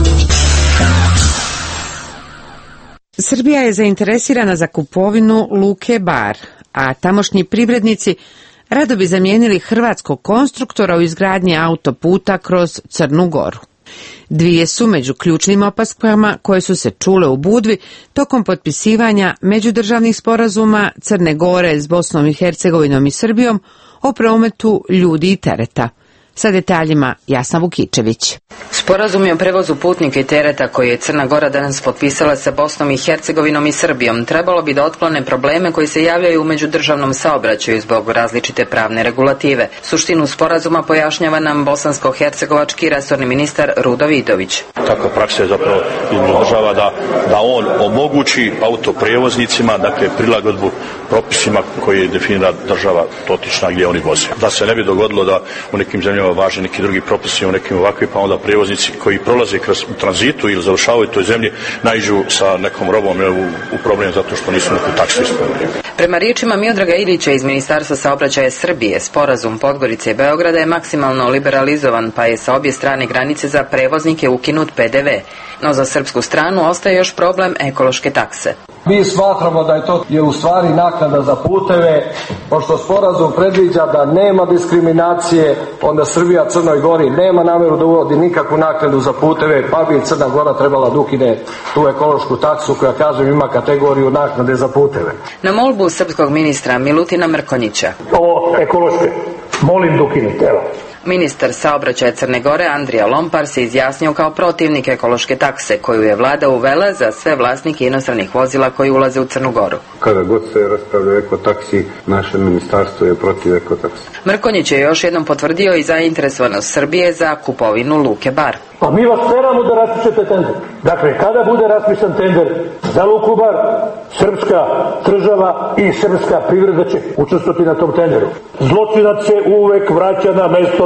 Srbija je zainteresirana za kupovinu Luke Bar, a tamošnji privrednici rado bi zamijenili hrvatskog konstruktora u izgradnji autoputa kroz Crnu Goru. Dvije su među ključnim opaskama koje su se čule u Budvi tokom potpisivanja međudržavnih sporazuma Crne Gore s Bosnom i Hercegovinom i Srbijom o prometu ljudi i tereta. Sa detaljima Jasna Vukičević. Sporazum je o prevozu putnika i tereta koji je Crna Gora danas potpisala sa Bosnom i Hercegovinom i Srbijom trebalo bi da otklone probleme koji se javljaju u međudržavnom saobraćaju zbog različite pravne regulative. Suštinu sporazuma pojašnjava nam bosansko-hercegovački resorni ministar Rudo Vidović. Takva praksa je zapravo između država da, da on omogući autoprevoznicima, dakle, prilagodbu propisima koji definira država dotična gdje oni voze. Da se ne bi dogodilo da u nekim zemljama važe neki drugi propisi, u nekim ovakvi, pa onda prevoznici koji prolaze kroz tranzitu ili završavaju toj zemlji naiđu sa nekom robom u, u problem zato što nisu neku taksu ispunili. Prema riječima Miodraga Ilića iz Ministarstva saobraćaja Srbije, sporazum Podgorice i Beograda je maksimalno liberalizovan, pa je sa obje strane granice za prevoznike ukinut P D V. No za srpsku stranu ostaje još problem ekološke takse. Mi smatramo da je to je u stvari naknada za puteve, pošto sporazum predviđa da nema diskriminacije, onda Srbija Crnoj Gori nema namjeru da uvodi nikakvu naknadu za puteve, pa bi Crna Gora trebala da ukine tu ekološku taksu koja, kažem, ima kategoriju naknade za puteve. Na molbu srpskog ministra Milutina Mrkonjića. Ovo ekološke, molim da ukinete, evo. Ministar saobraćaja Crne Gore Andrija Lompar se izjasnio kao protivnik ekološke takse koju je vlada uvela za sve vlasnike inostranih vozila koji ulaze u Crnu Goru. Kada god se raspravlja o ekotaksi, naše ministarstvo je protiv ekotaksi. Mrkonjić je još jednom potvrdio i zainteresovanost Srbije za kupovinu Luke Bar. Pa mi vas teramo da raspišete tender. Dakle, kada bude raspisan tender za Luku Bar, srpska država i srpska privreda će učestvovati na tom tenderu. Zločinac se uvek vraća na mesto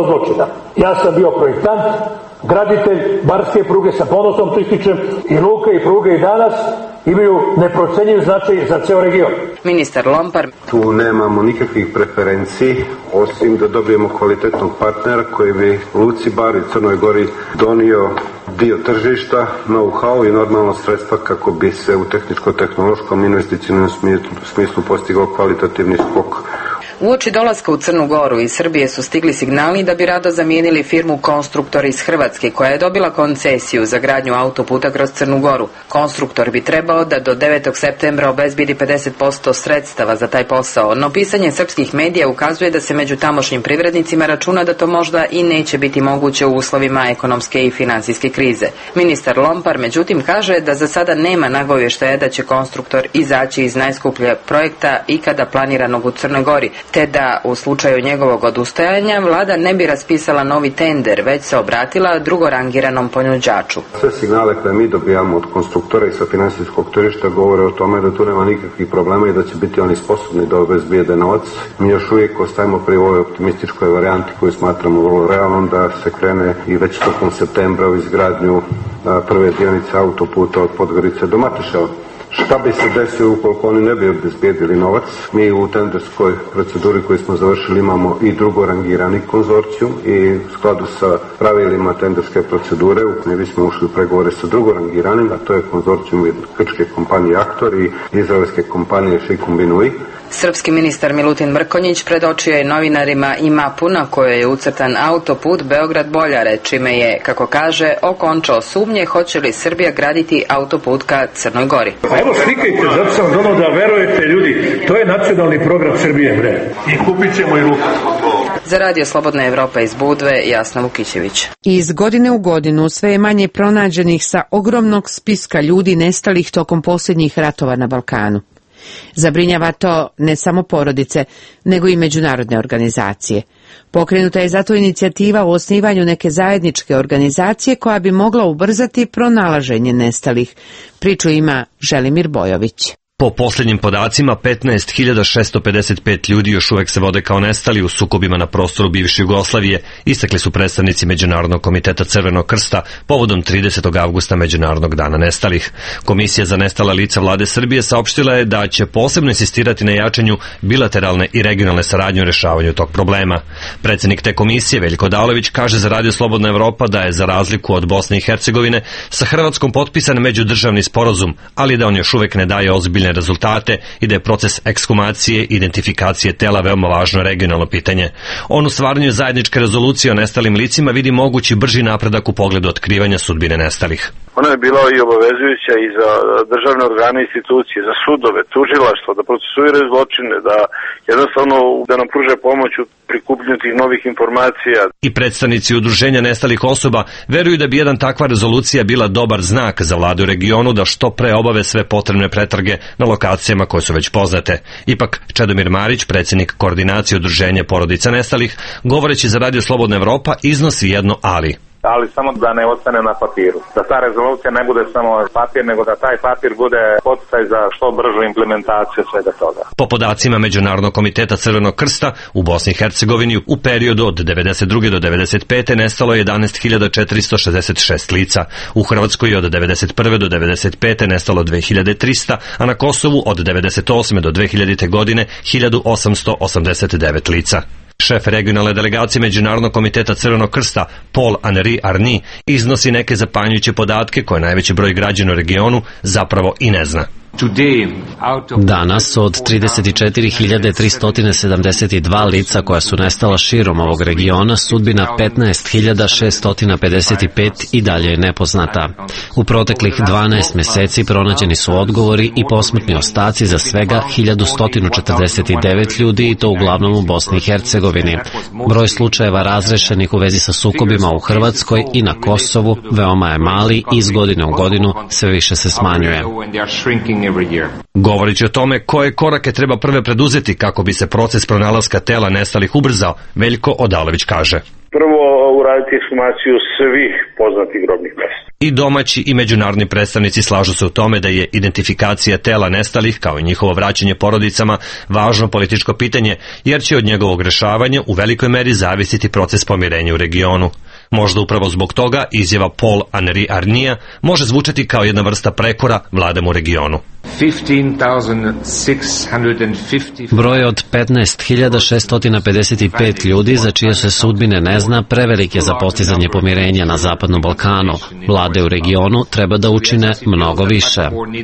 zločina. Ja sam bio projektant, graditelj barske pruge, sa ponosom to ističem, i luke i pruge i danas imaju neprocenjiv značaj za ceo region. Ministar Lompar. Tu nemamo nikakvih preferenciji, osim da dobijemo kvalitetnog partnera koji bi Luci Bar i Crnoj Gori donio dio tržišta, know-how i normalno sredstva kako bi se u tehničko-tehnološkom investicijnom smislu postigao kvalitativni skok. Uoči dolaska u Crnu Goru iz Srbije su stigli signali da bi rado zamijenili firmu Konstruktor iz Hrvatske koja je dobila koncesiju za gradnju autoputa kroz Crnu Goru. Konstruktor bi trebao da do devetog septembra obezbedi pedeset posto sredstava za taj posao, no pisanje srpskih medija ukazuje da se među tamošnjim privrednicima računa da to možda i neće biti moguće u uslovima ekonomske i finansijske krize. Ministar Lompar međutim kaže da za sada nema nagovještaja da će Konstruktor izaći iz najskupljeg projekta ikada planiranog u Crnoj Gori, te da u slučaju njegovog odustajanja vlada ne bi raspisala novi tender, već se obratila drugorangiranom ponuđaču. Sve signale koje mi dobijamo od konstruktora i sa finansijskog tržišta govore o tome da tu nema nikakvih problema i da će biti oni sposobni da obezbijede novac. Mi još uvijek ostajemo pri ovoj optimističkoj varijanti koju smatramo vrlo realnom da se krene i već tokom septembra u izgradnju prve dionice autoputa od Podgorice do Matiševa. Šta bi se desilo ukoliko oni ne bi obezbijedili novac? Mi u tenderskoj proceduri koju smo završili imamo i drugorangirani konzorcijum i u skladu sa pravilima tenderske procedure mi bismo ušli u pregovore sa drugorangiranim, a to je konzorcijum grčke kompanije Aktor i izraelske kompanije Šikum Binui. Srpski ministar Milutin Mrkonjić predočio je novinarima i mapu na kojoj je ucrtan autoput Beograd-Boljare, čime je, kako kaže, okončao sumnje hoće li Srbija graditi autoput ka Crnoj Gori. Pa evo slikajte, zato sam donao da verujete ljudi, to je nacionalni program Srbije, bre. I kupit ćemo i luku. Za Radio Slobodna Evropa iz Budve, Jasna Vukićević. Iz godine u godinu sve je manje pronađenih sa ogromnog spiska ljudi nestalih tokom posljednjih ratova na Balkanu. Zabrinjava to ne samo porodice, nego i međunarodne organizacije. Pokrenuta je zato inicijativa o osnivanju neke zajedničke organizacije koja bi mogla ubrzati pronalaženje nestalih. Priču ima Želimir Bojović. Po posljednjim podacima, petnaest hiljada šesto pedeset pet ljudi još uvek se vode kao nestali u sukobima na prostoru bivše Jugoslavije, istakli su predstavnici Međunarodnog komiteta Crvenog krsta povodom tridesetog avgusta Međunarodnog dana nestalih. Komisija za nestala lica vlade Srbije saopštila je da će posebno insistirati na jačanju bilateralne i regionalne saradnje u rešavanju tog problema. Predsednik te komisije, Veljko Odalović, kaže za Radio Slobodna Evropa da je za razliku od Bosne i Hercegovine sa Hrvatskom potpisan međudržavni sporazum, ali da on još uvek ne daje ozbiljne rezultate i da je proces ekshumacije i identifikacije tela veoma važno regionalno pitanje. On u stvaranju zajedničke rezolucije o nestalim licima vidi mogući brži napredak u pogledu otkrivanja sudbine nestalih. Ona je bila i obavezujuća i za državne organe i institucije, za sudove, tužilaštvo, da procesuiraju zločine, da jednostavno da nam pruže pomoć u prikupljanju tih novih informacija. I predstavnici udruženja nestalih osoba veruju da bi jedan takva rezolucija bila dobar znak za vladu u regionu da što pre obave sve potrebne pretrage na lokacijama koje su već poznate. Ipak, Čedomir Marić, predsjednik koordinacije udruženja porodica nestalih, govoreći za Radio Slobodna Evropa, iznosi jedno ali. Ali samo da ne ostane na papiru. Da ta rezolucija ne bude samo papir, nego da taj papir bude podsticaj za što bržu implementaciju svega toga. Po podacima Međunarodnog komiteta Crvenog krsta, u Bosni i Hercegovini u periodu od devedeset druge do devedeset pete nestalo je jedanaest hiljada četiristo šezdeset šest lica. U Hrvatskoj od devedeset prve do devedeset pete nestalo dve hiljade trista, a na Kosovu od devedeset osme do dve hiljadite godine hiljadu osamsto osamdeset devet lica. Šef regionalne delegacije Međunarodnog komiteta Crvenog krsta, Paul Henri Arni, iznosi neke zapanjujuće podatke koje najveći broj građana u regionu zapravo i ne zna. Danas od trideset četiri hiljade tristo sedamdeset dva lica koja su nestala širom ovog regiona, sudbina petnaest hiljada šesto pedeset pet i dalje je nepoznata. U proteklih dvanaest meseci pronađeni su odgovori i posmrtni ostaci za svega hiljadu sto četrdeset devet ljudi i to uglavnom u Bosni i Hercegovini. Broj slučajeva razrešenih u vezi sa sukobima u Hrvatskoj i na Kosovu veoma je mali i iz godine u godinu sve više se smanjuje. Govoreći o tome koje korake treba prve preduzeti kako bi se proces pronalaska tela nestalih ubrzao, Veljko Odalović kaže. Prvo uraditi ekshumaciju svih poznatih grobnih mesta. I domaći i međunarodni predstavnici slažu se u tome da je identifikacija tela nestalih, kao i njihovo vraćanje porodicama, važno političko pitanje, jer će od njegovog rešavanja u velikoj meri zavisiti proces pomirenja u regionu. Možda upravo zbog toga izjava Paul Henri Arnia može zvučati kao jedna vrsta prekora vladama u regionu. Broj od petnaest hiljada šeststo pedeset pet ljudi za čije se sudbine ne zna prevelik je za postizanje pomirenja na Zapadnom Balkanu. Vlade u regionu treba da učine mnogo više.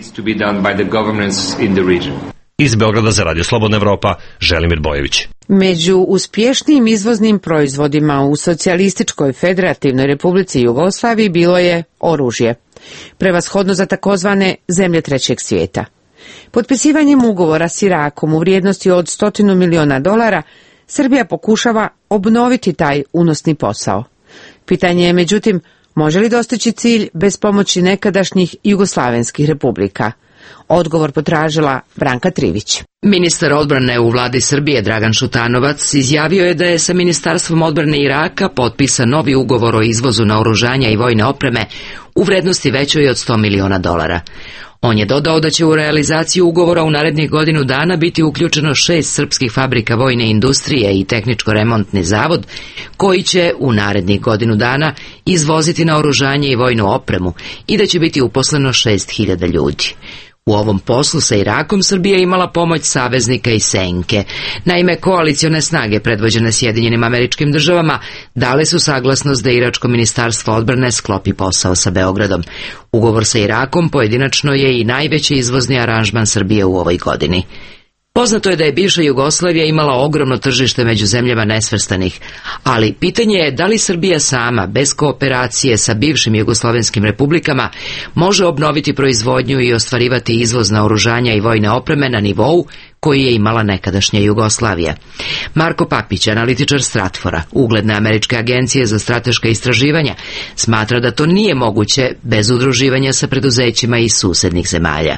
Iz Beograda za Radio Slobodna Evropa, Želimir Bojević. Među uspješnijim izvoznim proizvodima u Socijalističkoj Federativnoj Republici Jugoslaviji bilo je oružje, prevashodno za takozvane zemlje trećeg svijeta. Potpisivanjem ugovora s Irakom u vrijednosti od stotinu miliona dolara, Srbija pokušava obnoviti taj unosni posao. Pitanje je, međutim, može li dostići cilj bez pomoći nekadašnjih jugoslavenskih republika? Odgovor potražila Branka Trivić. Ministar odbrane u vladi Srbije Dragan Šutanovac izjavio je da je sa Ministarstvom odbrane Iraka potpisan novi ugovor o izvozu naoružanja i vojne opreme u vrednosti većoj od sto miliona dolara. On je dodao da će u realizaciju ugovora u narednih godinu dana biti uključeno šest srpskih fabrika vojne industrije i tehničko-remontni zavod, koji će u narednih godinu dana izvoziti naoružanje i vojnu opremu i da će biti uposleno šest hiljada ljudi. U ovom poslu sa Irakom Srbija imala pomoć saveznika i senke. Naime, koalicione snage predvođene Sjedinjenim Američkim Državama dale su saglasnost da Iračko ministarstvo odbrane sklopi posao sa Beogradom. Ugovor sa Irakom pojedinačno je i najveći izvozni aranžman Srbije u ovoj godini. Poznato je da je bivša Jugoslavija imala ogromno tržište među zemljama nesvrstanih, ali pitanje je da li Srbija sama, bez kooperacije sa bivšim jugoslovenskim republikama, može obnoviti proizvodnju i ostvarivati izvoz naoružanja i vojne opreme na nivou koji je imala nekadašnja Jugoslavija. Marko Papić, analitičar Stratfora, ugledne američke agencije za strateška istraživanja, smatra da to nije moguće bez udruživanja sa preduzećima iz susednih zemalja.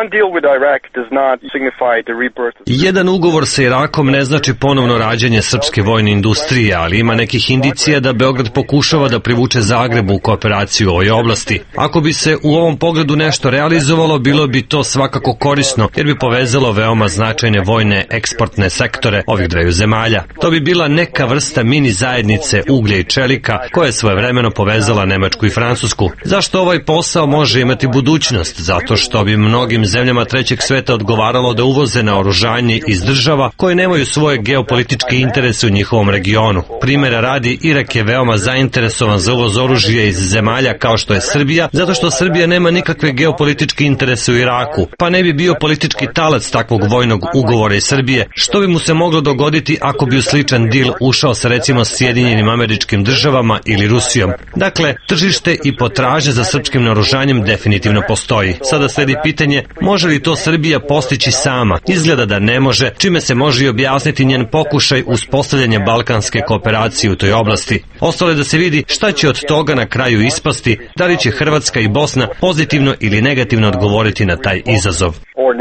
Jedan ugovor sa Irakom ne znači ponovno rađanje srpske vojne industrije, ali ima nekih indicija da Beograd pokušava da privuče Zagreb u kooperaciju u ovoj oblasti. Ako bi se u ovom pogledu nešto realizovalo, bilo bi to svakako korisno, jer bi povezalo veoma značajne vojne eksportne sektore ovih dveju zemalja. To bi bila neka vrsta mini zajednice uglja i čelika koja je svojevremeno povezala Nemačku i Francusku. Zašto ovaj posao može imati budućnost? Zato što bi mnogim zemljama trećeg sveta odgovaralo da uvoze naoružanje iz država koje nemaju svoje geopolitičke interese u njihovom regionu. Primjera radi, Irak je veoma zainteresovan za uvoz oružja iz zemalja kao što je Srbija, zato što Srbija nema nikakve geopolitičke interese u Iraku, pa ne bi bio politički talac takvog vojnog ugovora iz Srbije, što bi mu se moglo dogoditi ako bi u sličan dil ušao sa recimo Sjedinjenim Američkim Državama ili Rusijom. Dakle, tržište i potražnja za srpskim naoružanjem definitivno postoji. Sada sledi pitanje, može li to Srbija postići sama? Izgleda da ne može, čime se može i objasniti njen pokušaj uspostavljanja balkanske kooperacije u toj oblasti. Ostalo je da se vidi šta će od toga na kraju ispasti, da li će Hrvatska i Bosna pozitivno ili negativno odgovoriti na taj izazov.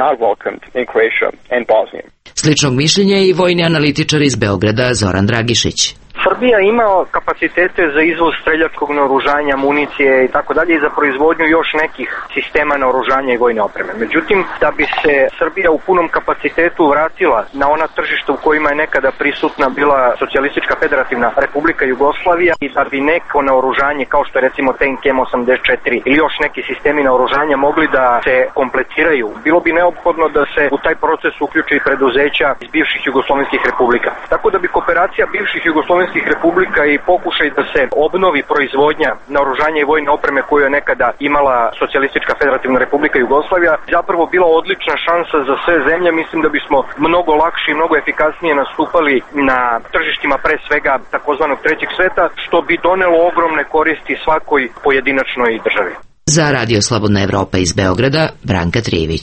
Sličnog mišljenja je i vojni analitičar iz Beograda Zoran Dragišić. Srbija ima kapacitete za izvoz streljačkog naoružanja, municije i tako dalje i za proizvodnju još nekih sistema naoružanja i vojne opreme. Međutim, da bi se Srbija u punom kapacitetu vratila na ona tržišta u kojima je nekada prisutna bila Socijalistička Federativna Republika Jugoslavija i da bi neko naoružanje kao što je recimo tank M osamdeset četiri ili još neki sistemi naoružanja mogli da se kompletiraju, bilo bi neophodno da se u taj proces uključi i preduzeća iz bivših jugoslovenskih republika. Tako da bi kooperacija bivših jugoslovenskih republika i pokušaj da se obnovi proizvodnja naoružanja i vojne opreme koju je nekada imala Socijalistička Federativna Republika Jugoslavija zapravo bila odlična šansa za sve zemlje. Mislim da bismo mnogo lakše i mnogo efikasnije nastupali na tržištima pre svega takozvanog trećeg sveta, što bi donelo ogromne koristi svakoj pojedinačnoj državi. Za Radio Slobodna Evropa iz Beograda, Branka Trivić.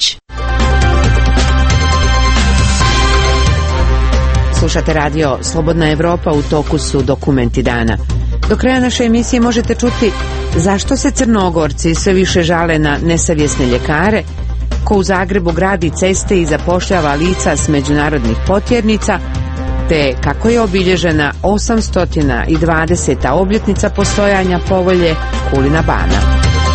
Slušate radio Slobodna Evropa, u toku su dokumenti dana. Do kraja naše emisije možete čuti zašto se Crnogorci sve više žale na nesavjesne ljekare, ko u Zagrebu gradi ceste i zapošljava lica s međunarodnih potjernica, te kako je obilježena osamsto dvadeseta obljetnica postojanja povelje Kulina Bana.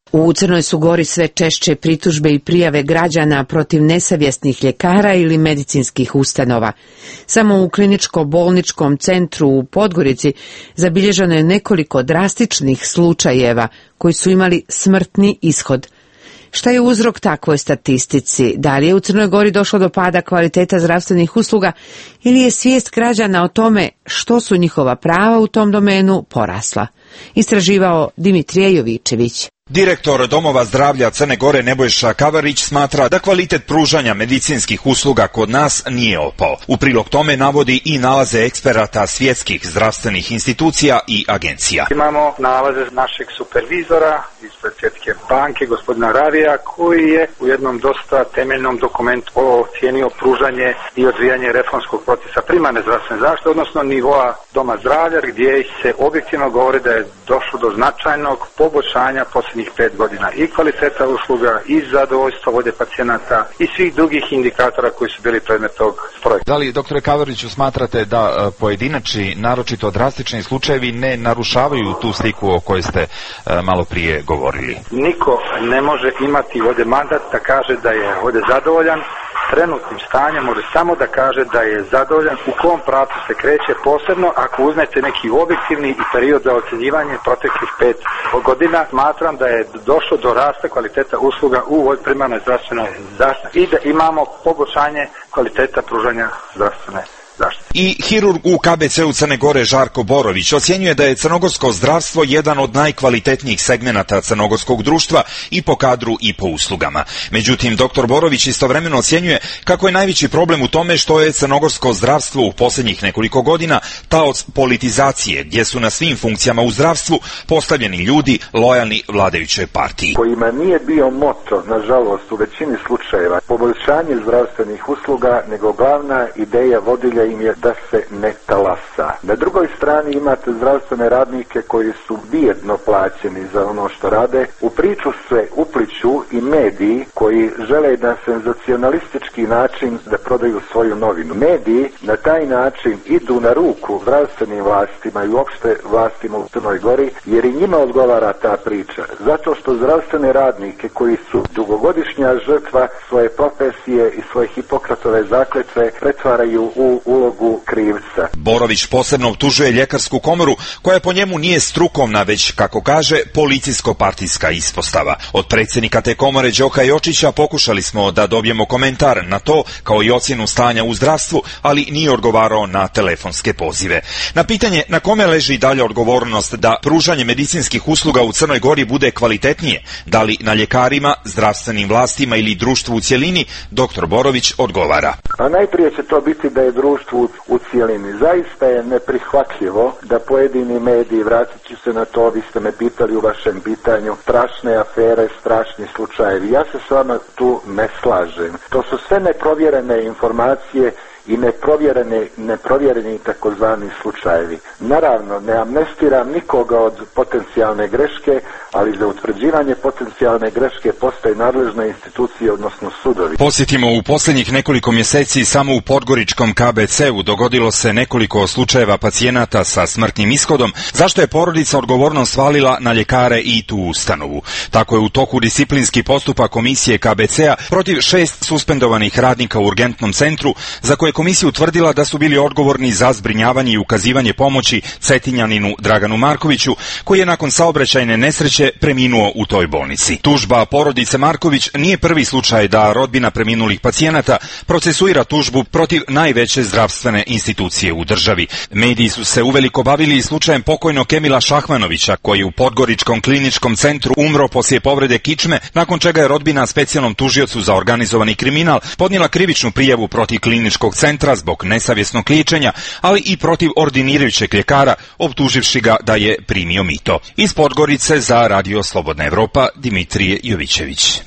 U Crnoj su Gori sve češće pritužbe i prijave građana protiv nesavjesnih ljekara ili medicinskih ustanova. Samo u kliničko-bolničkom centru u Podgorici zabilježeno je nekoliko drastičnih slučajeva koji su imali smrtni ishod. Šta je uzrok takvoj statistici? Da li je u Crnoj Gori došlo do pada kvaliteta zdravstvenih usluga ili je svijest građana o tome što su njihova prava u tom domenu porasla? Istraživao Dimitrije Jovičević. Direktor Domova zdravlja Crne Gore Nebojša Kavarić smatra da kvalitet pružanja medicinskih usluga kod nas nije opao. U prilog tome navodi i nalaze eksperata svjetskih zdravstvenih institucija i agencija. Imamo nalaze našeg supervizora iz Svjetske banke, gospodina Ravija, koji je u jednom dosta temeljnom dokumentu ocijenio pružanje i odvijanje reformskog procesa primarne zdravstvene zaštite, odnosno nivoa doma zdravlja, gdje se objektivno govori da je došlo do značajnog poboljšanja posljednjih pet godina i kvaliteta usluga i zadovoljstva volje pacijenata i svih drugih indikatora koji su bili predmet tog projekta. Da li, doktore Kavariću, smatrate da pojedinačni, naročito drastični slučajevi ne narušavaju tu sliku o kojoj ste malo prije govorili? Niko ne može imati ovdje mandat da kaže da je ovdje zadovoljan. Trenutnim stanjem može samo da kaže da je zadovoljan u kom pravcu se kreće, posebno ako uzmete neki objektivni i period za ocjenjivanje proteklih pet godina. Smatram da je došlo do rasta kvaliteta usluga u ovoj primarnoj zdravstvenoj zaštiti i da imamo poboljšanje kvaliteta pružanja zdravstvene zaštite. I hirurg u K B C-u Crne Gore Žarko Borović ocjenjuje da je crnogorsko zdravstvo jedan od najkvalitetnijih segmenata crnogorskog društva i po kadru i po uslugama. Međutim, doktor Borović istovremeno ocjenjuje kako je najveći problem u tome što je crnogorsko zdravstvo u posljednjih nekoliko godina taoc politizacije, gdje su na svim funkcijama u zdravstvu postavljeni ljudi lojalni vladajućoj partiji. Kojima nije bio moto, nažalost, u većini slučajeva poboljšanje zdravstvenih usluga, nego glavna ideja vodilja im je da se ne talasa. Na drugoj strani imate zdravstvene radnike koji su bijedno plaćeni za ono što rade. U priču se upliću i mediji koji žele na senzacionalistički način da prodaju svoju novinu. Mediji na taj način idu na ruku zdravstvenim vlastima i uopšte vlastima u Crnoj Gori, jer i njima odgovara ta priča. Zato što zdravstvene radnike koji su dugogodišnja žrtva svoje profesije i svoje Hipokratove zakletve pretvaraju u ulogu krivca. Borović posebno optužuje ljekarsku komoru, koja po njemu nije strukovna, već, kako kaže, policijsko-partijska ispostava. Od predsjednika te komore Đoka Jočića pokušali smo da dobijemo komentar na to, kao i ocjenu stanja u zdravstvu, ali nije odgovarao na telefonske pozive. Na pitanje na kome leži dalja odgovornost da pružanje medicinskih usluga u Crnoj Gori bude kvalitetnije, da li na ljekarima, zdravstvenim vlastima ili društvu u cjelini, doktor Borović odgovara. A najprije će to biti da je društvu u cijelini. Zaista je neprihvatljivo da pojedini mediji, vratit ću se na to, vi ste me pitali u vašem pitanju, strašne afere, strašni slučajevi. Ja se s vama tu ne slažem. To su sve neprovjerene informacije i neprovjereni, neprovjereni takozvani slučajevi. Naravno, ne amnestiram nikoga od potencijalne greške, ali za utvrđivanje potencijalne greške postoje nadležne institucije, odnosno sudovi. Posjetimo, u posljednjih nekoliko mjeseci samo u Podgoričkom K B C-u dogodilo se nekoliko slučajeva pacijenata sa smrtnim ishodom, zašto je porodica odgovornost svalila na ljekare i tu ustanovu. Tako je u toku disciplinski postupak komisije K B C-a protiv šest suspendovanih radnika u urgentnom centru, za koje komisija utvrdila da su bili odgovorni za zbrinjavanje i ukazivanje pomoći Cetinjaninu Draganu Markoviću, koji je nakon saobraćajne nesreće preminuo u toj bolnici. Tužba porodice Marković nije prvi slučaj da rodbina preminulih pacijenata procesuira tužbu protiv najveće zdravstvene institucije u državi. Mediji su se uveliko bavili i slučajem pokojnog Emila Šahmanovića, koji je u Podgoričkom kliničkom centru umro poslije povrede kičme, nakon čega je rodbina specijalnom tužiocu za organizovani kriminal podnijela krivičnu prijavu protiv kliničkog centra zbog nesavjesnog liječenja, ali i protiv ordinirajućeg ljekara, optuživši ga da je primio mito. Iz Podgorice za Radio Slobodna Evropa, Dimitrije Jovičević.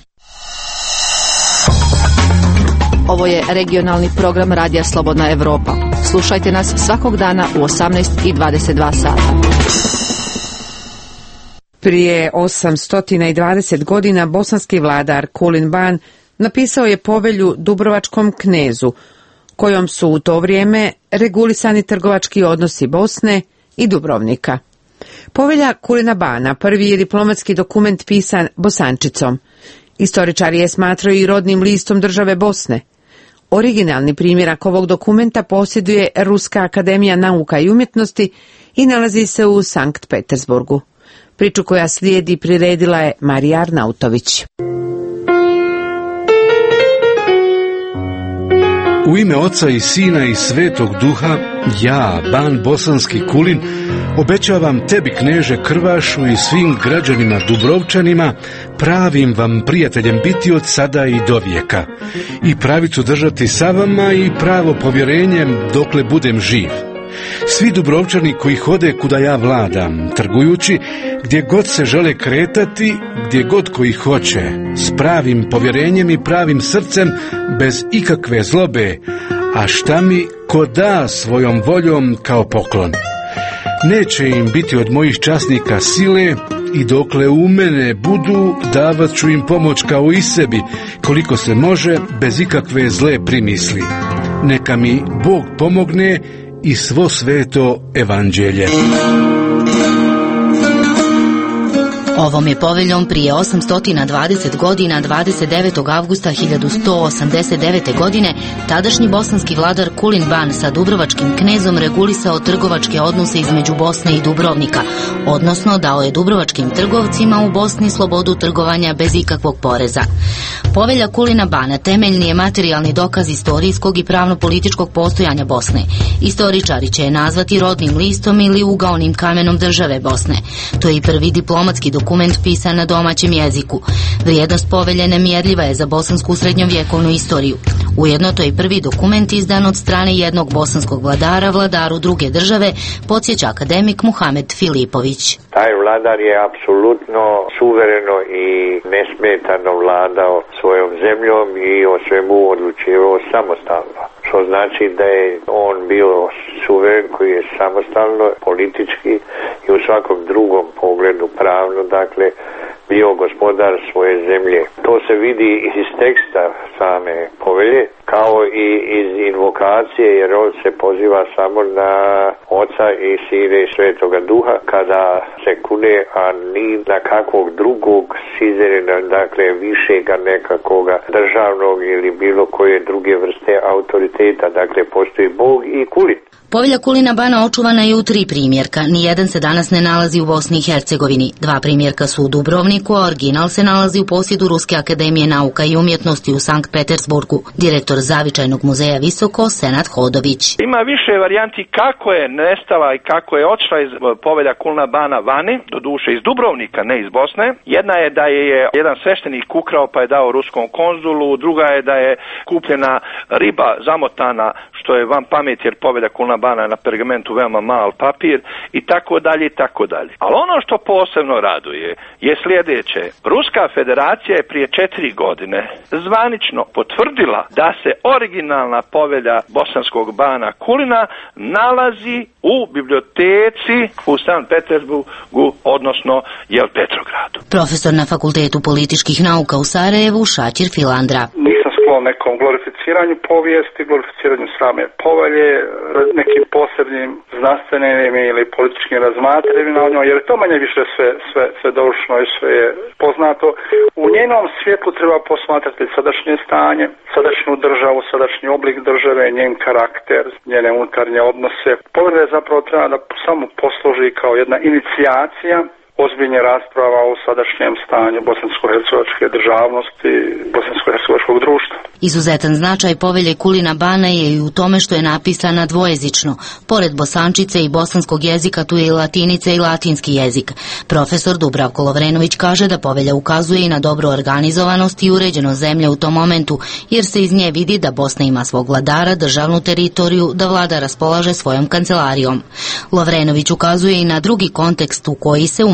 Ovo je regionalni program Radija Slobodna Evropa. Slušajte nas svakog dana u osamnaest i dvadeset dva sata. Prije osamsto dvadeset godina bosanski vladar Kulin Ban napisao je povelju Dubrovačkom knezu, kojom su u to vrijeme regulisani trgovački odnosi Bosne i Dubrovnika. Povelja Kulina Bana prvi je diplomatski dokument pisan bosančicom. Istoričari je smatraju i rodnim listom države Bosne. Originalni primjerak ovog dokumenta posjeduje Ruska akademija nauka i umjetnosti i nalazi se u Sankt Petersburgu. Priču koja slijedi priredila je Marija Arnautović. U ime Oca i Sina i Svetog Duha, ja, Ban Bosanski Kulin, obećavam tebi, kneže Krvašu, i svim građanima Dubrovčanima, pravim vam prijateljem biti od sada i do vijeka, i pravicu držati sa vama i pravo povjerenjem dokle budem živ. Svi Dubrovčani koji hode kuda ja vladam, trgujući, gdje god se žele kretati, gdje god koji hoće, s pravim povjerenjem i pravim srcem, bez ikakve zlobe, a šta mi ko da svojom voljom kao poklon. Neće im biti od mojih časnika sile, i dokle u mene budu, davat ću im pomoć kao i sebi, koliko se može, bez ikakve zle primisli. Neka mi Bog pomogne i svo sveto evanđelje. Ovom je poveljom prije osamsto dvadeset godina, dvadeset devetog avgusta hiljadu sto osamdeset devete. godine, tadašnji bosanski vladar Kulin Ban sa dubrovačkim knezom regulisao trgovačke odnose između Bosne i Dubrovnika, odnosno dao je dubrovačkim trgovcima u Bosni slobodu trgovanja bez ikakvog poreza. Povelja Kulina Bana temeljni je materijalni dokaz istorijskog i pravno-političkog postojanja Bosne. Istoričari će je nazvati rodnim listom ili ugaonim kamenom države Bosne. To je i prvi diplomatski dokument pisan na domaćem jeziku. Vrijednost povelje nemjerljiva je za bosansku srednjovjekovnu istoriju. Ujedno to je i prvi dokument izdan od strane jednog bosanskog vladara, vladaru druge države, podsjeća akademik Muhamed Filipović. Taj vladar je apsolutno suvereno i nesmetano vladao svojom zemljom i o svemu odlučivao samostalno. Što znači da je on bio suveren koji je samostalno, politički i u svakom drugom pogledu pravno, dakle, bio gospodar svoje zemlje. To se vidi iz teksta same povelje, kao i iz invokacije, jer on se poziva samo na Oca i Sina i Svetoga Duha kada se kune, a ni na kakvog drugog sizerina, dakle višega nekakvoga državnog ili bilo koje druge vrste autoriteta, dakle postoji Bog i Kulin. Povelja Kulina Bana očuvana je u tri primjerka, nijedan se danas ne nalazi u Bosni i Hercegovini. Dva primjerka su u Dubrovniku, a original se nalazi u posjedu Ruske akademije nauka i umjetnosti u Sankt Petersburgu. Direktor Zavičajnog muzeja Visoko, Senad Hodović. Ima više varijanti kako je nestala i kako je otišla iz Povelja Kulina Bana vani, do duše iz Dubrovnika, ne iz Bosne. Jedna je da je jedan sveštenik ukrao pa je dao ruskom konzulu, druga je da je kupljena riba zamotana, što je van pamet jer Povelja Kulina Bana je na pergamentu veoma mal papir i tako dalje i tako dalje. Ali ono što posebno raduje je sljedeće. Ruska federacija je prije četiri godine zvanično potvrdila da se originalna povelja bosanskog bana Kulina nalazi u biblioteci u Sankt Petersburgu, odnosno jel Petrogradu. Profesor na Fakultetu političkih nauka u Sarajevu, Šačir Filandra. Nisam sklon nekom glorificiranju povijesti, glorificiranju same povelje, nekim posebnim znanstvenim ili političkim razmatranjima o njoj, jer je to manje više sve, sve, sve dovršno i sve je poznato. U njenom svjetlu treba posmatrati sadašnje stanje, sadašnju državu, sadašnji oblik države, njen karakter, njene unutarnje odnose. Povelja je zapravo treba da samo posluži kao jedna inicijacija ozbiljnje rasprava o sadašnjem stanju bosansko-hercegovačke državnosti, bosansko-hercegovačkog društva. Izuzetan značaj povelje Kulina Bana je i u tome što je napisana dvojezično. Pored bosančice i bosanskog jezika tu je i latinica i latinski jezik. Profesor Dubravko Lovrenović kaže da povelja ukazuje i na dobru organizovanost i uređenost zemlje u tom momentu, jer se iz nje vidi da Bosna ima svog vladara, državnu teritoriju, da vlada raspolaže svojom kancelarijom. Lovrenović ukazuje i na drugi kontekst u koji se u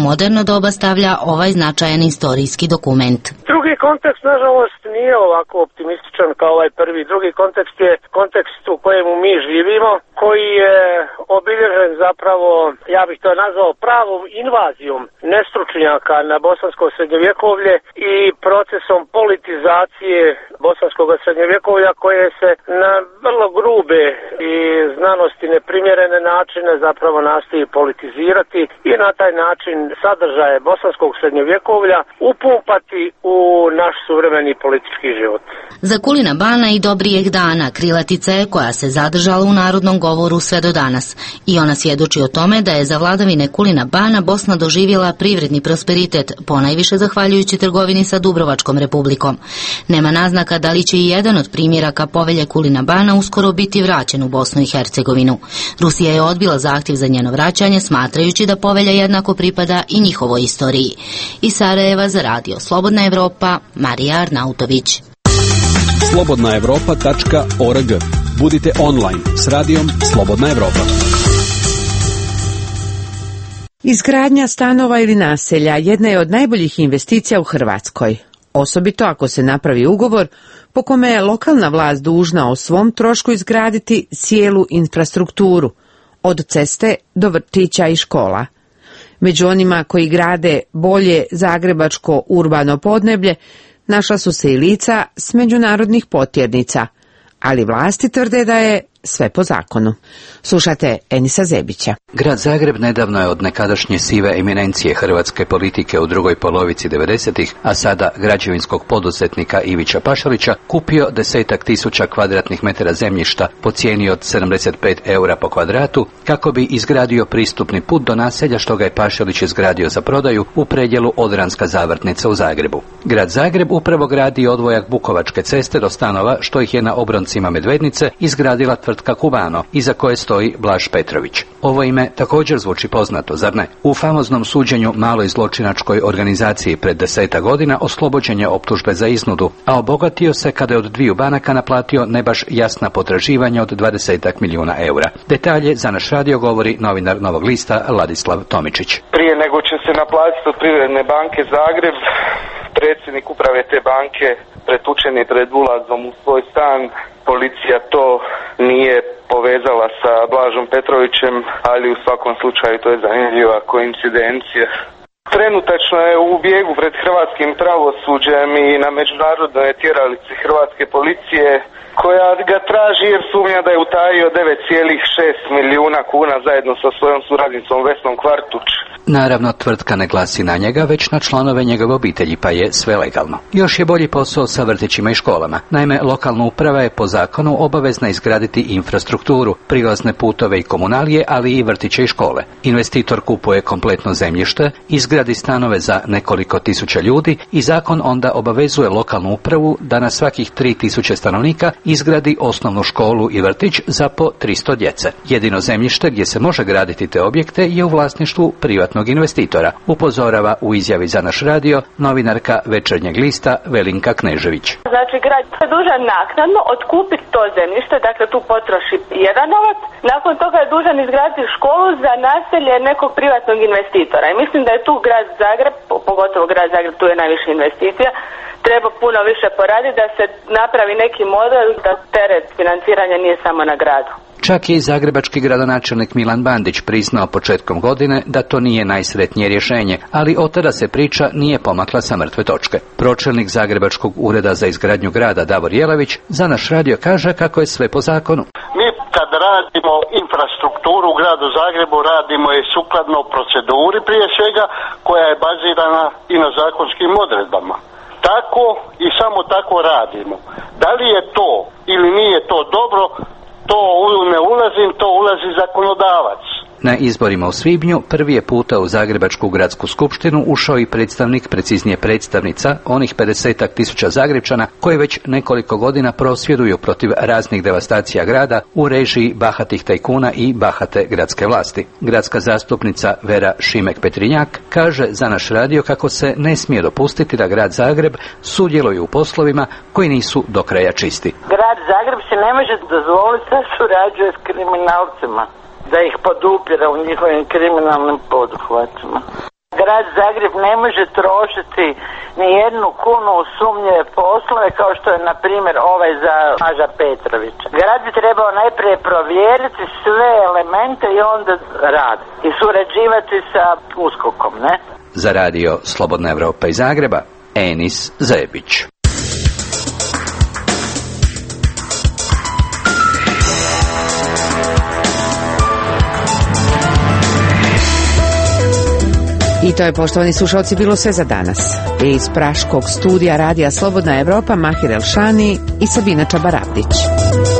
moderno doba stavlja ovaj značajan istorijski dokument. Drugi kontekst, nažalost, nije ovako optimističan kao ovaj prvi. Drugi kontekst je kontekst u kojemu mi živimo, koji je obilježen zapravo, ja bih to nazvao, pravom invazijom nestručnjaka na bosansko srednjovjekovlje i procesom politizacije bosanskog srednjovjekovlja koje se na vrlo grube i znanosti neprimjerene načine zapravo nastoji politizirati i na taj način sadržaje bosanskog srednjovjekovlja upumpati u naš suvremeni politički život. Za Kulina Bana i dobrijeg dana krilatica je koja se zadržala u narodnom govoru sve do danas i ona svjedoči o tome da je za vladavine Kulina Bana Bosna doživjela privredni prosperitet, ponajviše zahvaljujući trgovini sa Dubrovačkom republikom. Nema naznaka da li će i jedan od primjeraka povelje Kulina Bana uskoro biti vraćen u Bosnu i Hercegovinu. Rusija je odbila zahtjev za njeno vraćanje, smatrajući da povelja jednako pripada i njihovoj istoriji. Iz Sarajeva za radio Slobodna Evropa, Marija Arnautović. slobodna evropa tačka org. Budite online s radijom Slobodna Evropa. Izgradnja stanova ili naselja jedna je od najboljih investicija u Hrvatskoj. Osobito ako se napravi ugovor po kome je lokalna vlast dužna o svom trošku izgraditi cijelu infrastrukturu, od ceste do vrtića i škola. Među onima koji grade bolje zagrebačko urbano podneblje našla su se i lica s međunarodnih potjernica, ali vlasti tvrde da je sve po zakonu. Slušate Enisa Zebića. Grad Zagreb nedavno je od nekadašnje sive eminencije hrvatske politike u drugoj polovici devedesetih, a sada građevinskog poduzetnika Ivića Pašalića, kupio desetak tisuća kvadratnih metara zemljišta po cijeni od sedamdeset pet eura po kvadratu, kako bi izgradio pristupni put do naselja što ga je Pašalić izgradio za prodaju u predjelu Odranska zavrtnica u Zagrebu. Grad Zagreb upravo gradi odvojak Bukovačke ceste do stanova što ih je na obroncima Medvednice izgradila tvrtka Kubano, iza koje stoji Blaž Petrović. Ovo ime također zvuči poznato, zar ne? U famoznom suđenju maloj zločinačkoj organizaciji pred deseta godina oslobođen je optužbe za iznudu, a obogatio se kada je od dviju banaka naplatio ne baš jasna potraživanja od dvadesetak milijuna eura. Detalje za naš radio govori novinar Novog lista Ladislav Tomičić. Prije nego će se naplatiti od Privredne banke Zagreb, predsjednik uprave te banke pretučen je pred ulazom u svoj stan. Policija to nije povezala sa Blažom Petrovićem, ali u svakom slučaju to je zanimljiva koincidencija. Trenutačno je u bijegu pred hrvatskim pravosuđem i na međunarodnoj tjeralici hrvatske policije, koja ga traži jer sumnja da je utajio devet zarez šest milijuna kuna zajedno sa svojom suradnicom Vesnom Kvartuć. Naravno, tvrtka ne glasi na njega, već na članove njegove obitelji, pa je sve legalno. Još je bolji posao sa vrtićima i školama. Naime, lokalna uprava je po zakonu obavezna izgraditi infrastrukturu, prilazne putove i komunalije, ali i vrtiće i škole. Investitor kupuje kompletno zemljište, izgradi stanove za nekoliko tisuća ljudi i zakon onda obavezuje lokalnu upravu da na svakih tri tisuće stanovnika izgradi osnovnu školu i vrtić za po tristo djece. Jedino zemljište gdje se može graditi te objekte je u vlasništvu privatnog investitora, upozorava u izjavi za naš radio novinarka Večernjeg lista Velinka Knežević. Znači, grad je dužan naknadno otkupiti to zemljište, dakle tu potroši jedan novac, nakon toga je dužan izgraditi školu za naselje nekog privatnog investitora. I mislim da je tu grad Zagreb, pogotovo grad Zagreb, tu je najviše investicija, treba puno više poraditi da se napravi neki model da teret financiranja nije samo na gradu. Čak je i zagrebački gradonačelnik Milan Bandić priznao početkom godine da to nije najsretnije rješenje, ali od tada se priča nije pomakla sa mrtve točke. Pročelnik Zagrebačkog ureda za izgradnju grada Davor Jelavić za naš radio kaže kako je sve po zakonu. Mi kad radimo infrastrukturu u gradu Zagrebu radimo je sukladno proceduri prije svega koja je bazirana i na zakonskim odredbama. Tako i samo tako radimo. Da li je to ili nije to dobro, to ne ulazim, to ulazi zakonodavac. Na izborima u svibnju prvi je puta u Zagrebačku gradsku skupštinu ušao i predstavnik, preciznije predstavnica, onih pedesetak tisuća Zagrepčana koji već nekoliko godina prosvjeduju protiv raznih devastacija grada u režiji bahatih tajkuna i bahate gradske vlasti. Gradska zastupnica Vera Šimek-Petrinjak kaže za naš radio kako se ne smije dopustiti da grad Zagreb sudjeluje u poslovima koji nisu do kraja čisti. Grad Zagreb se ne može dozvoliti da surađuje s kriminalcima, da ih podupira u njihovim kriminalnim poduhvatima. grad Zagreb ne može trošiti ni jednu kunu u sumnjive poslove kao što je na primjer ovaj za Maža Petrovića. Grad bi trebao najprije provjeriti sve elemente i onda rad i surađivati sa uskokom, ne? Za radio Slobodna Evropa iz Zagreba, Enis Zebić. I to je, poštovani slušalci, bilo sve za danas. Iz praškog studija radija Slobodna Evropa, Mahir Elšani i Sabina Čabarabdić.